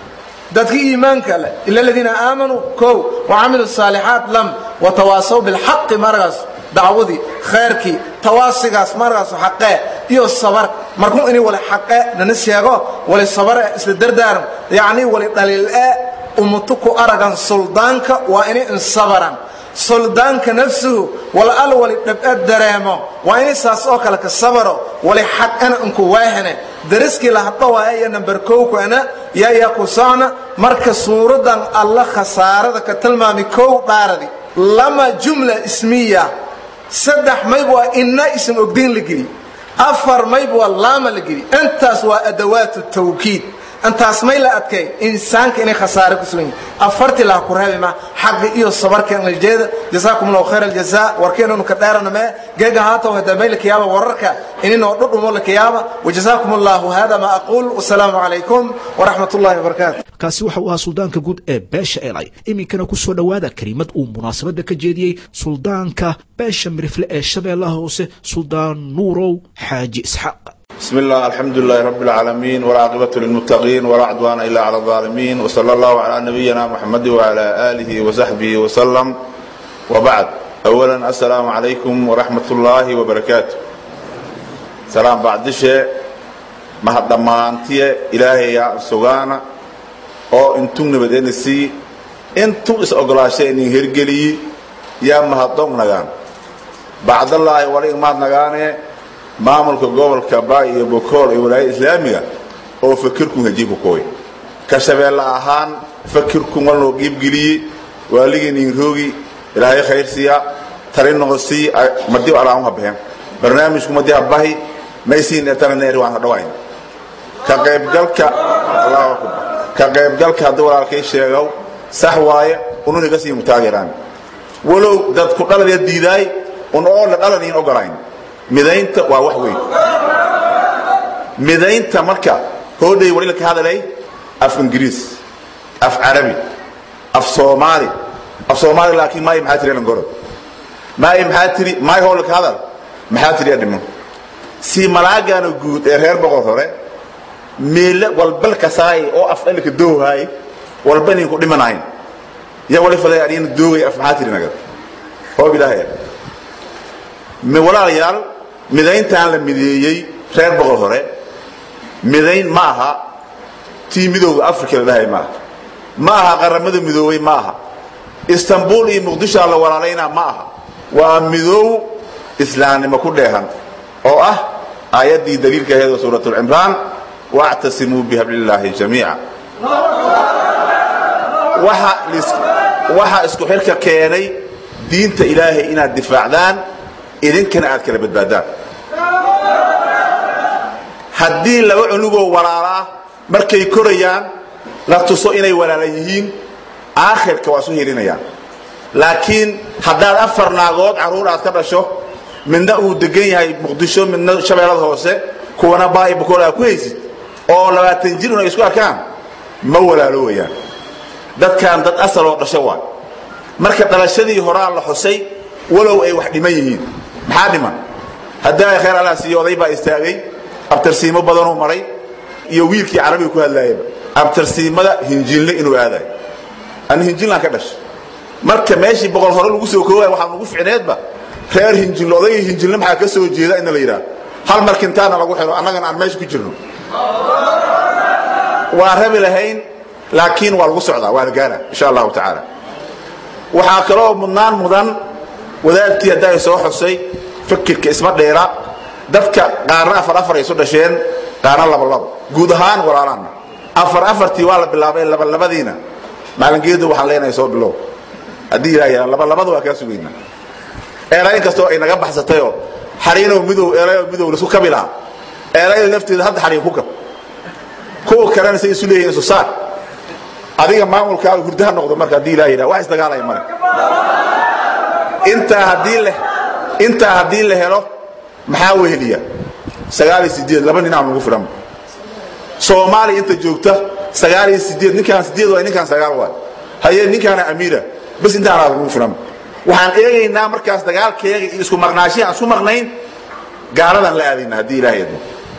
dadki iimaanka leh illa alladina aamanu kow wa amilu salihat lam wa tawasaw bil haqq margas dacwadi khayrki tawaasigaas margas xaqe iyo sabar markuu inay wala xaqe nana sheego wala sabar isla dardaar yaani wala dalil ee umtuku aragan suldaanka waa inay insabaran suldaanka nafsuhu wala al wali dabad dareemo waa inay saas oo kale ka sabaro wala xaqana inku waahane dariski la hadba waa number kow ku ana ya ya ku saana marka suuradan allah khasaarada ka tilmaami kow dhaaradi lama jumla ismiya saddex mayb waa inna ism ogdin lagiri afar mayb waa lama lagiri intaas waa adawaat tawkiid antaas may la adkay insaanka inay khasaare ku sugan afarti la ku reebima xaq iyo sabarka in jeeda jazaakumullahu khayr aljazaa warkeenu ka dheerana ma geega haato hada mayl kiyaaba wararka inoo dhudhumo la kiyaaba wajazaakumullahu hada ma aqul wasalaamu alaykum wa rahmatullahi wa barakatuh kaasi waxa uu ahaa suldaanka guud ee beesha eelay iminkana ku soo dhawaada kalimad uu munaasabada ka jeediyay suldaanka beesha mirifle ee shabeellaha hoose suldaan nuurow xaaji isxaaq بسم الله الحمد لله رب العالمين والعاقبة للمتقين ولا عدوان إلا على الظالمين وصلى الله على نبينا محمد وعلى آله وصحبه وسلم وبعد أولا السلام عليكم ورحمة الله وبركاته سلام بعد شيء مهدمانتي إلهي يا سوغانا أو انتم نبدأ نسي انتم اس أغلاشين هرقلي يا مهدوم نغان بعد الله ولي ما نغاني maamulka gobolka Baay iyo Bokool ee walaayada Islaamiga oo fikirku hajibu kooy ka shabeella ahaan fikirku ma loo qeyb galiyay waaligiin roogi ilaahay khayr siya tarin noqosi madii alaam habeen barnaamijku madii abahi maysiin taranneer waan dhawayn ka qeyb galka Allahu akbar ka qeyb galka hadii walaalkay sheegaw sax waaye unu iga sii mutaageeraan walow dad ku dhalay diiday un oo la dhalaneen ogolayn midaynta waa wax weyn midaynta marka hooday wali ka hadalay af ingiriis af arabi af soomaali af soomaali laakiin ma ay maxaa tireen goro ma ay maxaa tiri ma ay hool ka hadal maxaa tiri adimo si malaagan guud ee reer boqor hore meel walbal ka saay oo af ilka doohay walbani ku dhimanayn يا ولي فضي أرين الدوغي أفحاتي لنقد هو بالله من ولا ريال مدين تان لمديي خير بقول هراء مدين معها تي مدو أفريقيا لها معها معها قرمد مدوي معها اسطنبول مقدشة الله ولا علينا معها ومدو إسلام ما كلها أو أه آيات دي دليل كهذا سورة العمران واعتصموا بحبل الله جميعا وها وها اسكو حركة كياني دينت إلهي إنا الدفاع دان إذن كان عاد كلا بدبادان هدين لو عنوبه وراء مركي كوريان لا تصو إني ولا ليهين آخر كواسوه لنيان لكن هدان أفر ناغود عرور أتكبشو من دقو دقين هاي مقدشو من شبه الله هوسي كوانا باي بكولا كويس oo labaatan jir una isku arkaan ma walaalooyaan dadkan dad asal oo dhashay waa marka dhalashadii hore la xusay walow ay wax dhiman yihiin maxaa dhiman hadaa khayr Allah siyooday baa istaagay abtarsiimo badan oo maray iyo wiilkii carabi ku hadlaayay abtarsiimada hinjilna inuu aaday an hinjilna ka dhash marka meeshii boqol hore lagu soo koobay waxa lagu ficneedba reer hinjilooday hinjilna maxaa ka soo jeeda in la yiraahdo hal markintaana lagu xiro annagana aan meesha ku jirno وارهب لهين لكن والغصعدة والقارة إن شاء الله تعالى وحاكلوه منان مدن وذلك يدعي سوح السي فكر كاسمه ديرا دفك قارنا أفر أفر يسود شين قارنا الله بالله قودهان وراران أفر أفر تيوال بالله لبا لبدينا ما لنقيدوا وحلينا يسود بالله أدي رأينا لبا لبدوا كاسوينا إيرين كستو إنا قبح ستيو حرينو مدو إيرين مدو لسو كبلا إيرين نفتي هذا حرين كوكب كو كران سي سوليه سو صار اديga maamulka gurdaha noqdo marka hadii la yiraahdo wax isdagaalay mar inta hadii leh inta hadii la helo maxaa weheliya sagaal iyo siddeed laba nin aan ugu filan Soomaali inta joogta sagaal iyo siddeed ninkan siddeed waa ninkan sagaal waa haye ninkan amiira bas inta aan ugu filan waxaan eegaynaa markaas dagaalkeega isku maqnaashiin aan isku maqnayn gaaradan la aadina hadii la yiraahdo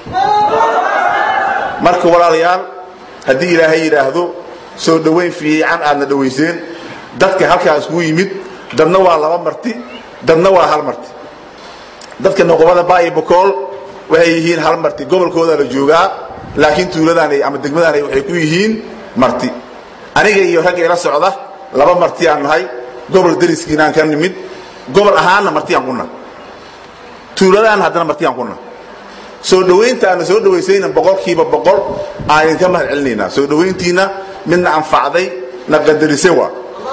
marka walaalayaal hadii ilaahay yiraahdo soo dhaweyn fiican aadna dhaweyseen dadka halkaas ku yimid dadna waa laba marti dadna waa hal marti dadka noqobada baay bokool waxay yihiin hal marti gobolkooda la joogaa laakiin tuuladan ay ama degmadan ay waxay ku yihiin marti aniga iyo rag ila socda laba marti aan nahay gobol dariskiinaan ka nimid gobol ahaana marti aan kuna tuuladan hadana marti aan kuna soo dhaweynta aan soo dhaweysayna boqolkiiba boqol aan ka mahad celinayna soo dhaweyntiina midna anfacday na qadarisay waa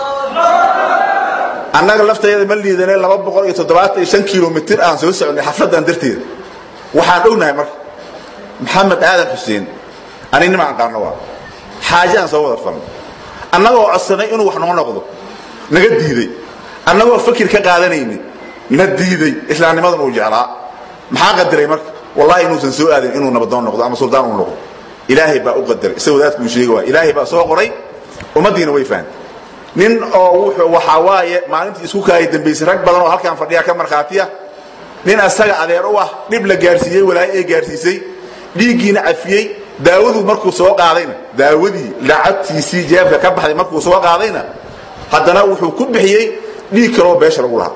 annaga lafteeda ma liidanay laba boqol iyo toddobaatan iyo shan kiiloomitir aan soo soconay xafladan darteeda waxaan ognahay marka maxamed aadan xuseen anina ma aqaano waa xaajaan soo wada falno annagoo codsanay inuu wax noo noqdo naga diiday annagoo fikir ka qaadanayni na diiday islaamnimadan uu jeclaa maxaa qadaray marka والله إنه سنسوء هذا إنه نبضان نقض أما سلطان ونقض إلهي بقى أقدر سوى ذات كل شيء إلهي بقى سوى قري ومدينة ويفان نين أو وحواي ما أنت يسوق هاي دبيس رك بدل هالك عن فرديها كم مرخاتية نين أستجع على روح نبلة جارسية ولا إيه جارسية ليجينا عفية داود ومركو سواق علينا داودي لعبت يسي جاب كم حد مركو سواق علينا حتى نوح وكب حيي ليك رو بشر ولا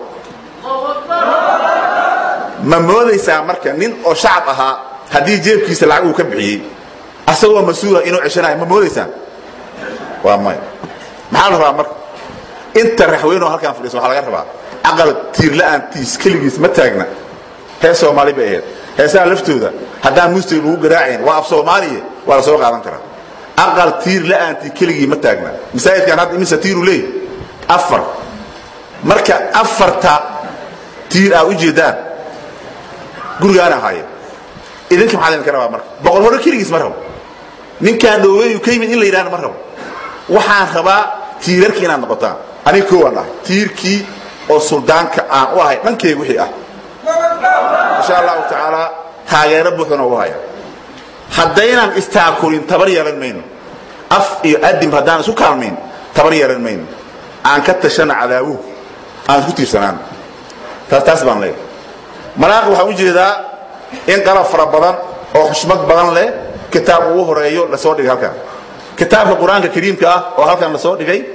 ما موديسا marka nin oo shacab aha hadii jeebkiisa lacag uu ka bixiyay asagoo masuula inuu cishanaay ma moodaysa waa may maxaa la rabaa marka inta raxweeno halkaan fadhiiso waxa laga rabaa aqal tiir la'aantiis kaligiis ma taagna hees Soomaali bay ahayd heesaha laftooda haddaan mustiil ugu garaaceen waa af Soomaaliye waa la soo qaadan karaa aqal tiir la'aantii kaligi ma taagna misaayidkan hadda imisa tiiru leey afar marka afarta tiir aa u jeedaan gurigaana haye idinka maxaa idin rabaa marka boqol hore kaligiis ma rabo ninkaan dhowey ka yimid in la yiraahdo ma rabo waxaan rabaa tiirarkii inaan noqotaan aniga koo waan ahay tiirkii oo suldaanka aan u ahay dhankeyga wixii ah insha allahu tacaala taageero buuxdana u haya haddaynan istaakulin tabar yeelan mayno af iyo adim haddaan isu kaalmayn tabar yeelan mayno aan ka tashana cadaawuhu aan isku tiirsanaan taas taas baan leeyahay malaaq waxaan u jeedaa in qalab fara badan oo xushmad badan leh kitaab ugu horeeyo la soo dhigay halkan kitaabka quraanka kariimka ah oo halkan la soo dhigay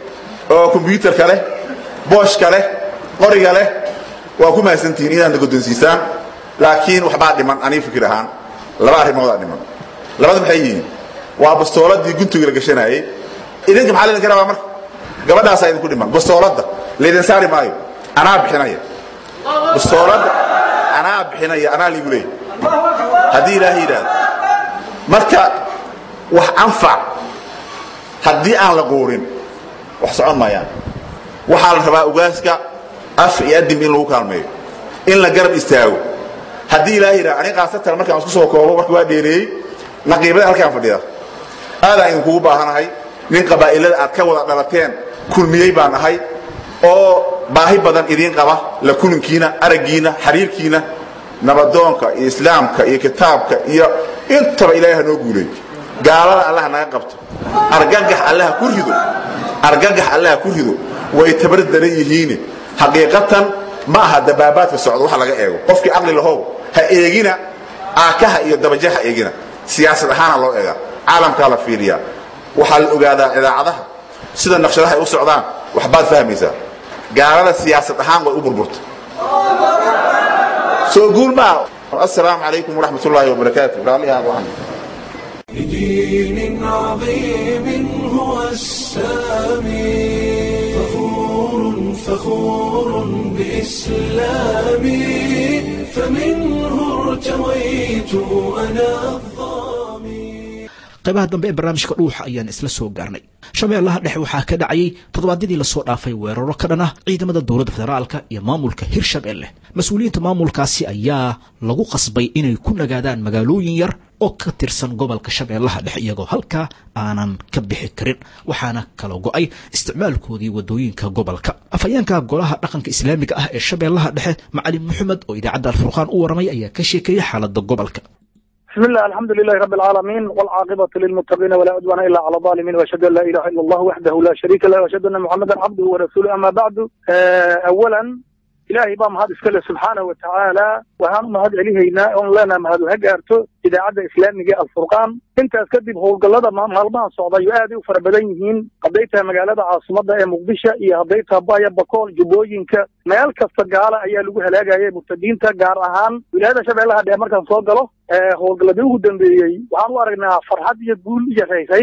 oo computerka leh booshka leh qoriga leh waa ku mahadsantihiin inaad nagodoonsiisaan laakiin waxbaa dhiman anii fikir ahaan laba arrimood aa dhiman labada maxay yihiin waa bastooladii guntiga la gashanayay idinka maxaa laydinka rabaa marka gabadhaasaa idinku dhiman bastooladda laydin saari maayo anaa bixinaya bastooladda anaa bixinaya anaa liigu leeyahy haddii ilaahay yidhaahdo marka wax anfac haddii aan la quurin wax socon maayaan waxaa la rabaa ugaaska af iyo adim in lagu kaalmeeyo in la garab istaago haddii ilaahay yidhaahdo aniga qaasatan markaan isku soo koobo marka waa dheereeyey naqiibada halkaan fadhida aadaan idinkugu baahanahay nin qabaa'ilada aad ka wada dhalateen kulmiyey baan ahay oo baahi badan idiin qaba la kulankiina araggiina xiriirkiina nabadoonka iyo islaamka iyo kitaabka iyo intaba ilaahay ha noo guuleey gaalada allah naga qabto argagax allah ku rido argagax allah ku rido way tabar daran yihiin xaqiiqatan ma aha dabaabaadka socdo waxa laga eego qofkii aqli lahow ha eegina aakaha iyo dabajaha eegina siyaasad ahaan loo eega caalamka la fiiriya waxa la ogaadaa idaacadaha sida naqshadaha ay u socdaan waxbaad fahmaysaa gaalada siyaasad ahaan way u burburto soo guul ma assalaamu calaykum waraxmatullaahi wabarakaatuh raaliha waxaan بدين عظيم هو السامي فخور فخور بإسلامي فمنه ارتويت أنا الظامي qaybaha dambe ee barnaamijka dhuuxa ayaan isla soo gaarnay shabeellaha dhexe waxaa ka dhacayay toddobaadyadii la soo dhaafay weeraro ka dhan ah ciidamada dowladda federaalka iyo maamulka hirshabeelle mas-uuliyiinta maamulkaasi ayaa lagu qasbay inay ku nagaadaan magaalooyin yar oo ka tirsan gobolka shabeellaha dhexe iyagoo halkaa aanan ka bixi karin waxaana kala go'ay isticmaalkoodii wadooyinka gobolka afhayeenka golaha dhaqanka islaamiga ah ee shabeellaha dhexe macalin maxamed oo idaacadda alfurqaan u waramay ayaa ka sheekeeyay xaaladda gobolka بسم الله الحمد لله رب العالمين والعاقبة للمتقين ولا عدوان إلا على الظالمين وأشهد أن لا إله إلا الله وحده لا شريك له وأشهد أن محمدا عبده ورسوله أما بعد أولا إلهي بام هذا إسكاله سبحانه وتعالى وهان ما هذا عليه هنا أن لنا ما هذا هجرته إذا عدا إسلامي جاء الفرقان أنت أسكدب هو الجلادة ما مالبان صعدة يؤدي وفربدينهن قضيتها مجالات عاصمة مقدشة إيه قضيتها بايا بقول جبوين ك ما يلكف تجعل أي لجوها لاجا أي مبتدين تجار أهان ولهذا شبه لها ده مركز صادله هو الجلادة هو دنبيي وعن ورنا فرحات يقول يا شيخين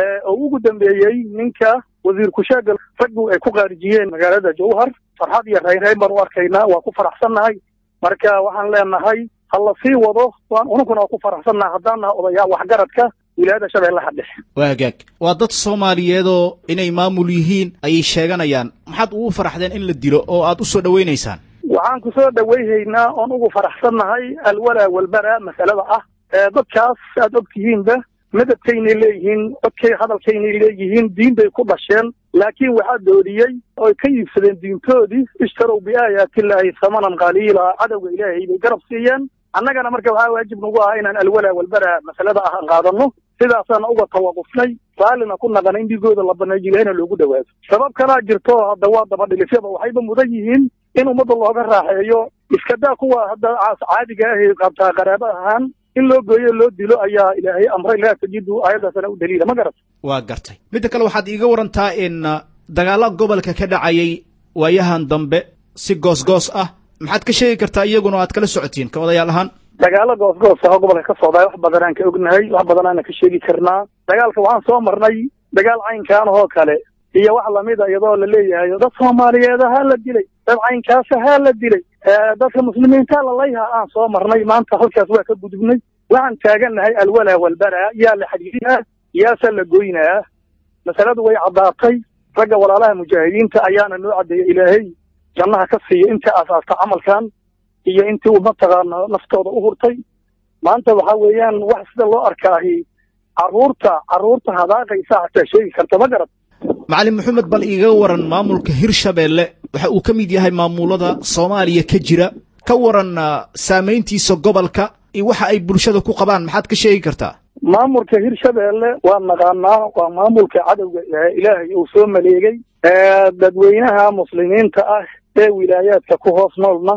أو دنبيي منك وزير كشاجل فجوا كوغارجيين مجالات جوهر فرحات يا شيخين بروار كينا وكفر أحسن هاي مركا وحن لنا هاي الله في وضوح ونكون كفر أحسن هدانا وضياء وحجرتك wilaayada shabeellaha dhexe waagaag waa dad Soomaaliyeedoo inay maamul yihiin ay sheeganayaan maxaad ugu faraxdeen in la dilo oo aad u soo dhaweynaysaan waxaan ku soo dhaweynaynaa oo ugu faraxsanahay alwala walbara masalada ah dadkaas aad ogtihiinba midabkayna leeyihiin dadkay hadalkayna leeyihiin diin bay ku dhasheen laakiin waxaa doodiyey oo ka iibsadeen diintoodii ishtarow biaayaati illaahi samanan qaliila cadowga ilaahay bay garab siiyeen annagana marka waxaa waajib nagu ah inaan alwala walbara masalada ah aan qaadano sidaasana uga tawaqufnay saalina ku naqana in digooda la baneeyay loogu dhawaado sabab kala jirto hadda waa daba dhilifyada waxayba mudan yihiin in ummadda looga raaxeeyo iska daa kuwa hadda caadiga ah ee qabta qaraabo ahaan in loo gooyo loo dilo ayaa ilaahay amray la tajidu ayadaasana u daliila ma garat waa gartay mid kale waxaad iiga warantaa in dagaalo gobolka ka dhacayay waayahan dambe si goos goos ah maxaad ka sheegi kartaa iyaguna aad kala socotiin ka wadayaal ahaan dagaalo goos goos ah gobolka ka socda wax badan aan ka ognahay wax badan aan ka sheegi karnaa dagaalka waxaan soo marnay dagaal caynkaan oo kale iyo wax lamid ah iyadoo la leeyahay dad Soomaaliyeed ah la dilay dad caynkaas ah la dilay dadka muslimiinta la leeyahay aan soo marnay maanta halkaas waa ka gudubnay waxaan taaganahay alwala walbara yaa la xadiidina yaa sal gooynaa masaladu way cadaatay ragga walaalaha mujaahidiinta ayaana noo cadeeyay ilaahay jannaha ka siiyo inta asaasta camalkan iyo intii uu mataqaana naftooda u hurtay maanta waxa weeyaan wax sida loo arkaahi caruurta caruurta hadaaqaysa xataa sheegi karta ma garad macalin maxamed bal iiga waran maamulka hirshabeelle waxa uu ka mid yahay maamulada Soomaaliya ka jira ka waran saameyntiisa gobolka iyo waxa ay bulshada ku qabaan maxaad ka sheegi kartaa maamulka hirshabeelle waa naqaanaa waa maamulka cadowga ilaahay uu soo maleegay dadweynaha muslimiinta ah ee wilaayaadka ku hoos noolna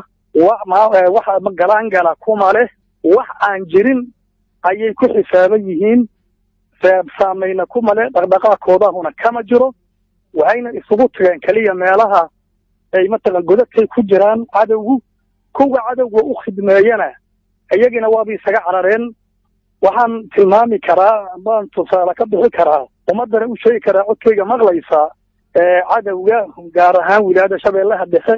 waxa ma galaan gala kuma leh wax aan jirin ayay ku xisaaban yihiin saamayna kuma leh dhaqdhaqaaqoodahuna kama jiro waxayna isugu tageen keliya meelaha ay mataqan godadkay ku jiraan cadowgu kuwa cadowga u khidmeeyana iyagina waaba isaga carareen waxaan tilmaami karaa baan tusaale ka bixi karaa ummadana u sheegi karaa codkayga maqlaysa ee cadowga gaar ahaan wilaayada Shabeellaha Dhexe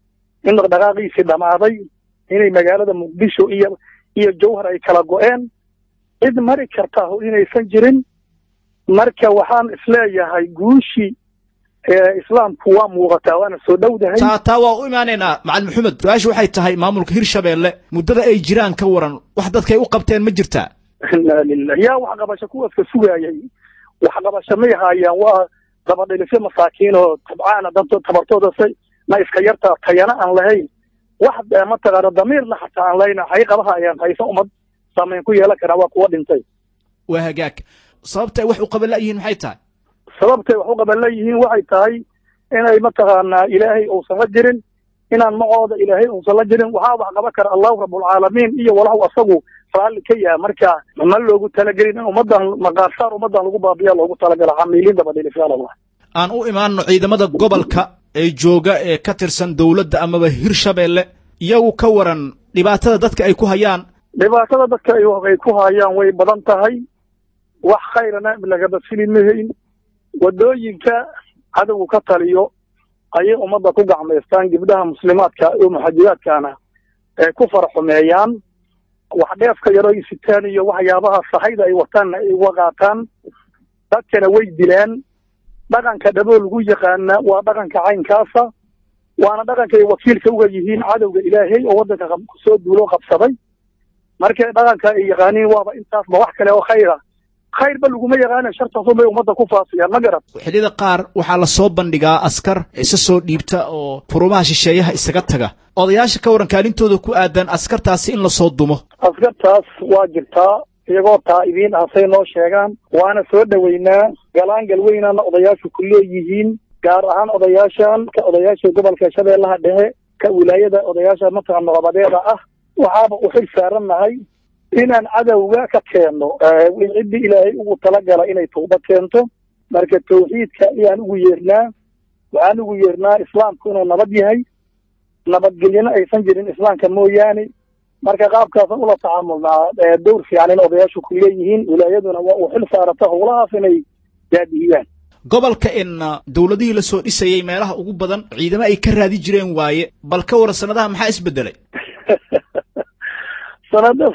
in dhaqdhaqaaqiisii dhamaaday inay magaalada Muqdisho iyo iyo Jowhar ay kala go'een cid mari karta inaysan jirin marka waxaan isleeyahay guushi ee islaamku waa muuqataa waana soo dhowdahay taa waa u imaanayna macallin maxamed su'aashu waxay tahay maamulka Hirshabeelle muddada ay jiraan ka waran wax dadka ay u qabteen ma jirtaa inna lillahi ya wax qabasho kuwaas ka sugayay wax qabasho ma hayaan waa dabadhelisay masaakiin oo tabcaana dadka tabartooda say ma iska yarta tayana aan lahayn wax ma tagara damiirna xataa aan lahayn hay qabaha ayaan hayso umad saameyn ku yeelan kara waa kuwa dhintay waa hagaag sababta wax u qaban laayihiin maxay tahay sababta wax u qaban laayihiin waxay tahay inay ma taqaana ilaahay oo sama jirin inaan macooda ilaahay oo sala jirin waxa wax qaban kara Allah rabbul alamin iyo walahu asagu faal ka yaa marka ma loogu talagelin ummadan maqaasar ummadan lagu baabiyo loogu talagalay xamiiliin dabadii fiican Allah aan u imaanno ciidamada gobolka ee jooga ee ka tirsan dawladda amaba Hirshabeelle iyagu ka waran dhibaatada dadka ay ku hayaan dhibaatada dadka ay ku hayaan way badan tahay wax khayrana laga badfilimayn wadooyinka cadowga ka taliyo ayay ummadda ku gacmaystaan gabdhaha muslimaadka oo muhajiradkaana ee ku farxumeeyaan wax dheefka yaro isitaan iyo waxyaabaha sahayda ay wataan ay waqaataan dadkana way dilaan dhaqanka dhabool lagu yaqaan waa dhaqanka caynkaasa waana dhaqanka ay wakiilka uga yihiin cadowga ilaahay oo wadanka soo duulo qabsaday marka dhaqanka ay yaqaaniin waaba intaas ma wax kale oo khayra khayr bal lagu ma yaqaan shartaas oo ummadda ku faafiyaan ma garad xillida qaar waxa la soo bandhigaa askar isa soo dhiibta oo furumaha shisheeyaha isaga taga odayaasha ka waran kaalintooda ku aadan askartaasi in la soo dumo askartaas waa jirtaa iyagoo taa'ibiin ah say noo sheegaan waana soo dhaweynaa galaan galweynana odayaashu ku leeyihiin gaar ahaan odayaashan ka odayaasha gobolka Shabeellaha Dhexe ka wilaayada odayaasha mataqan nabadeeda ah waxaaba u xil saaranahay inaan cadawga ka keeno cidii ilaahay ugu talagalay inay toobad keento marka tawxiidka ayaan ugu yeernaa waxaan ugu yeernaa islaamku inuu nabad yahay nabadgelyana aysan jirin islaamka mooyaane marka qaabkaas ula tacaamulnaa dowr fiican in odayaashu ku leeyihiin wilaayaduna waa u xil saarata howlahaas inay gaadiyaan gobolka in dawladihii la soo dhisayay meelaha ugu badan ciidamo ay ka raadi jireen waaye bal ka waran sanadaha maxaa isbedelay sanada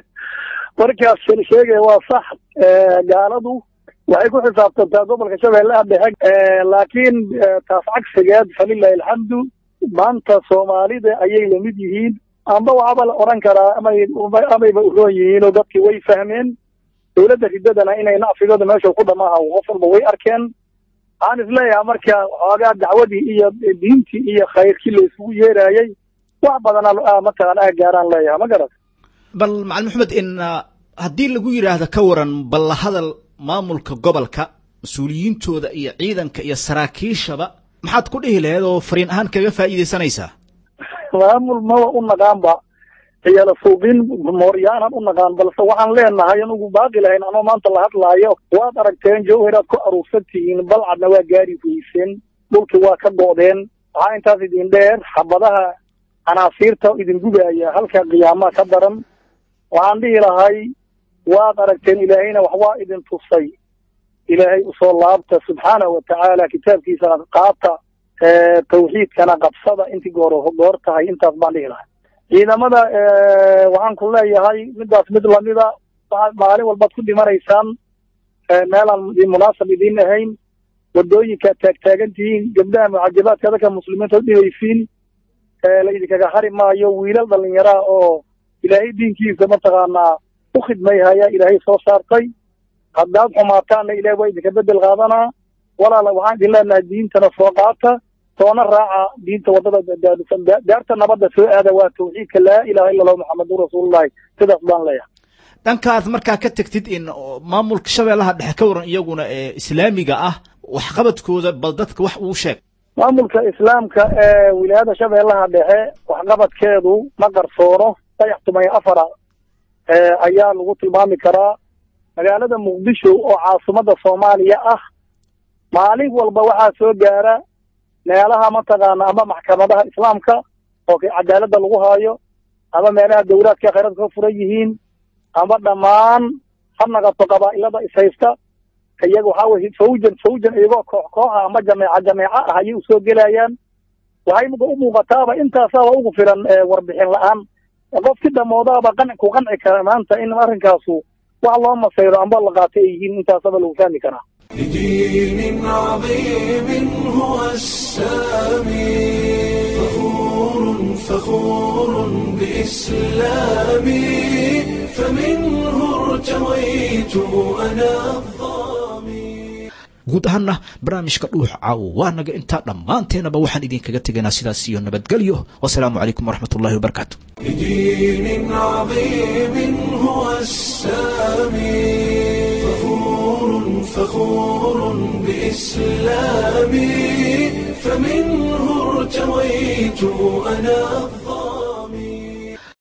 markaas sheegay waa sax gaaladu waxay ku xisaabtantaa gobolka Shabeellaha Dhexe laakiin taas cagsigeed falillahi alhamdu maanta Soomaalida ayay la mid yihiin amba waxba la oran karaa ama ama ba u roon yihiin oo dadkii way fahmeen dawladda ridadana inay nafsigooda meesha ku dhamaaha qof walba way arkeen aan isleeyahay marka xoogaa dacwadii iyo diintii iyo khayrkii la isugu yeerayay wax badan ma taqaan ah gaaraan leeyahay ma garan bal macallin maxamed in haddii lagu yiraahdo ka waran bal hadal maamulka gobolka mas'uuliyiintooda iyo ciidanka iyo saraakiishaba maxaad ku dhihi lahayd oo fariin ahaan kaga faa'iideysanaysaa maamul ma u naqaanba iyo la suuqin mooriyaan u naqaan balse waxaan leenahay inugu baaqi lahayn ama maanta la hadlaayo waad aragteen jawharaad ku aruursantihiin balcadna waa gaari weyseen dhulkii waa ka go'deen waxaa intaas idin dheer xabadaha anaasiirta idin gubaya halka qiyaamaha ka daran waxaan dhihi lahay waad aragteen ilaahayna wax waa idin tusay ilaahay u soo laabta subxaanahu wa tacaala kitaabkiisana qaata tawxiidkana qabsada intii goor goor tahay intaas baan dhihi lahay ciidamada waxaan ku leeyahay midaas mid lamida maalin walbaad ku dhimanaysaan meelaan munaasab idiin ahayn wadooyinka taagtaagan tihiin gabdhaha mucajabaadka dadka muslimiinta u dhigaysiin la idinkaga hari maayo wiilal dhalinyaraa oo ilaahay diinkiisa mataqaanaa u khidmayhaya ilaahay soo saartay haddaad xumaataanna ilahay waa idinka bedel qaadanaa walaala waxaan idin leenahay diintana soo qaata toona raaca diinta wadada daarta nabadda soo aada waa tawxiidka laa ilaha illa allah muxamadun rasuulullahi sidaas baan leeyahay dhankaad markaa ka tagtid in maamulka Shabeellaha Dhexe ka waran iyaguna ee islaamiga ah waxqabadkooda bal dadka wax uu sheeg maamulka islaamka ee wilaayada Shabeellaha Dhexe waxqabadkeedu ma qarsoono sayaxtumay afara ee ayaa lagu tilmaami karaa magaalada Muqdisho oo caasimada Soomaaliya ah maalin walba waxaa soo gaara meelaha mataqaana ama maxkamadaha islaamka oo cadaaladda lagu haayo ama meelaha dawlaadka khayraadka ka furan yihiin ama dhammaan ha naqato qabaa'ilada ishaysta iyaga waxaa weye fawjan fawjan iyagoo koox kooxa ama jameeca jameeca ah ayay usoo gelayaan waxay u muuqataaba intaasaaba ugu filan warbixin la-aan qof si dhamoodaaba qanci ku qanci kara maanta in arrinkaasu wax loo masayro amba la qaatay ay yihiin intaasaba lagu fahmi karaa لدين عظيم هو السامي فخور فخور بإسلامي فمنه ارتويت أنا الظامي guud ahaanna barnaamijka dhuuxa caawo waa naga intaa dhammaanteenaba waxaan idinkaga tegaynaa sidaas iyo nabadgelyo wasalaamu calaykum waraxmat ullahi wabarakaatu لدين عظيم هو السامي فخور فخور بإسلامي فمنه ارتويت أنا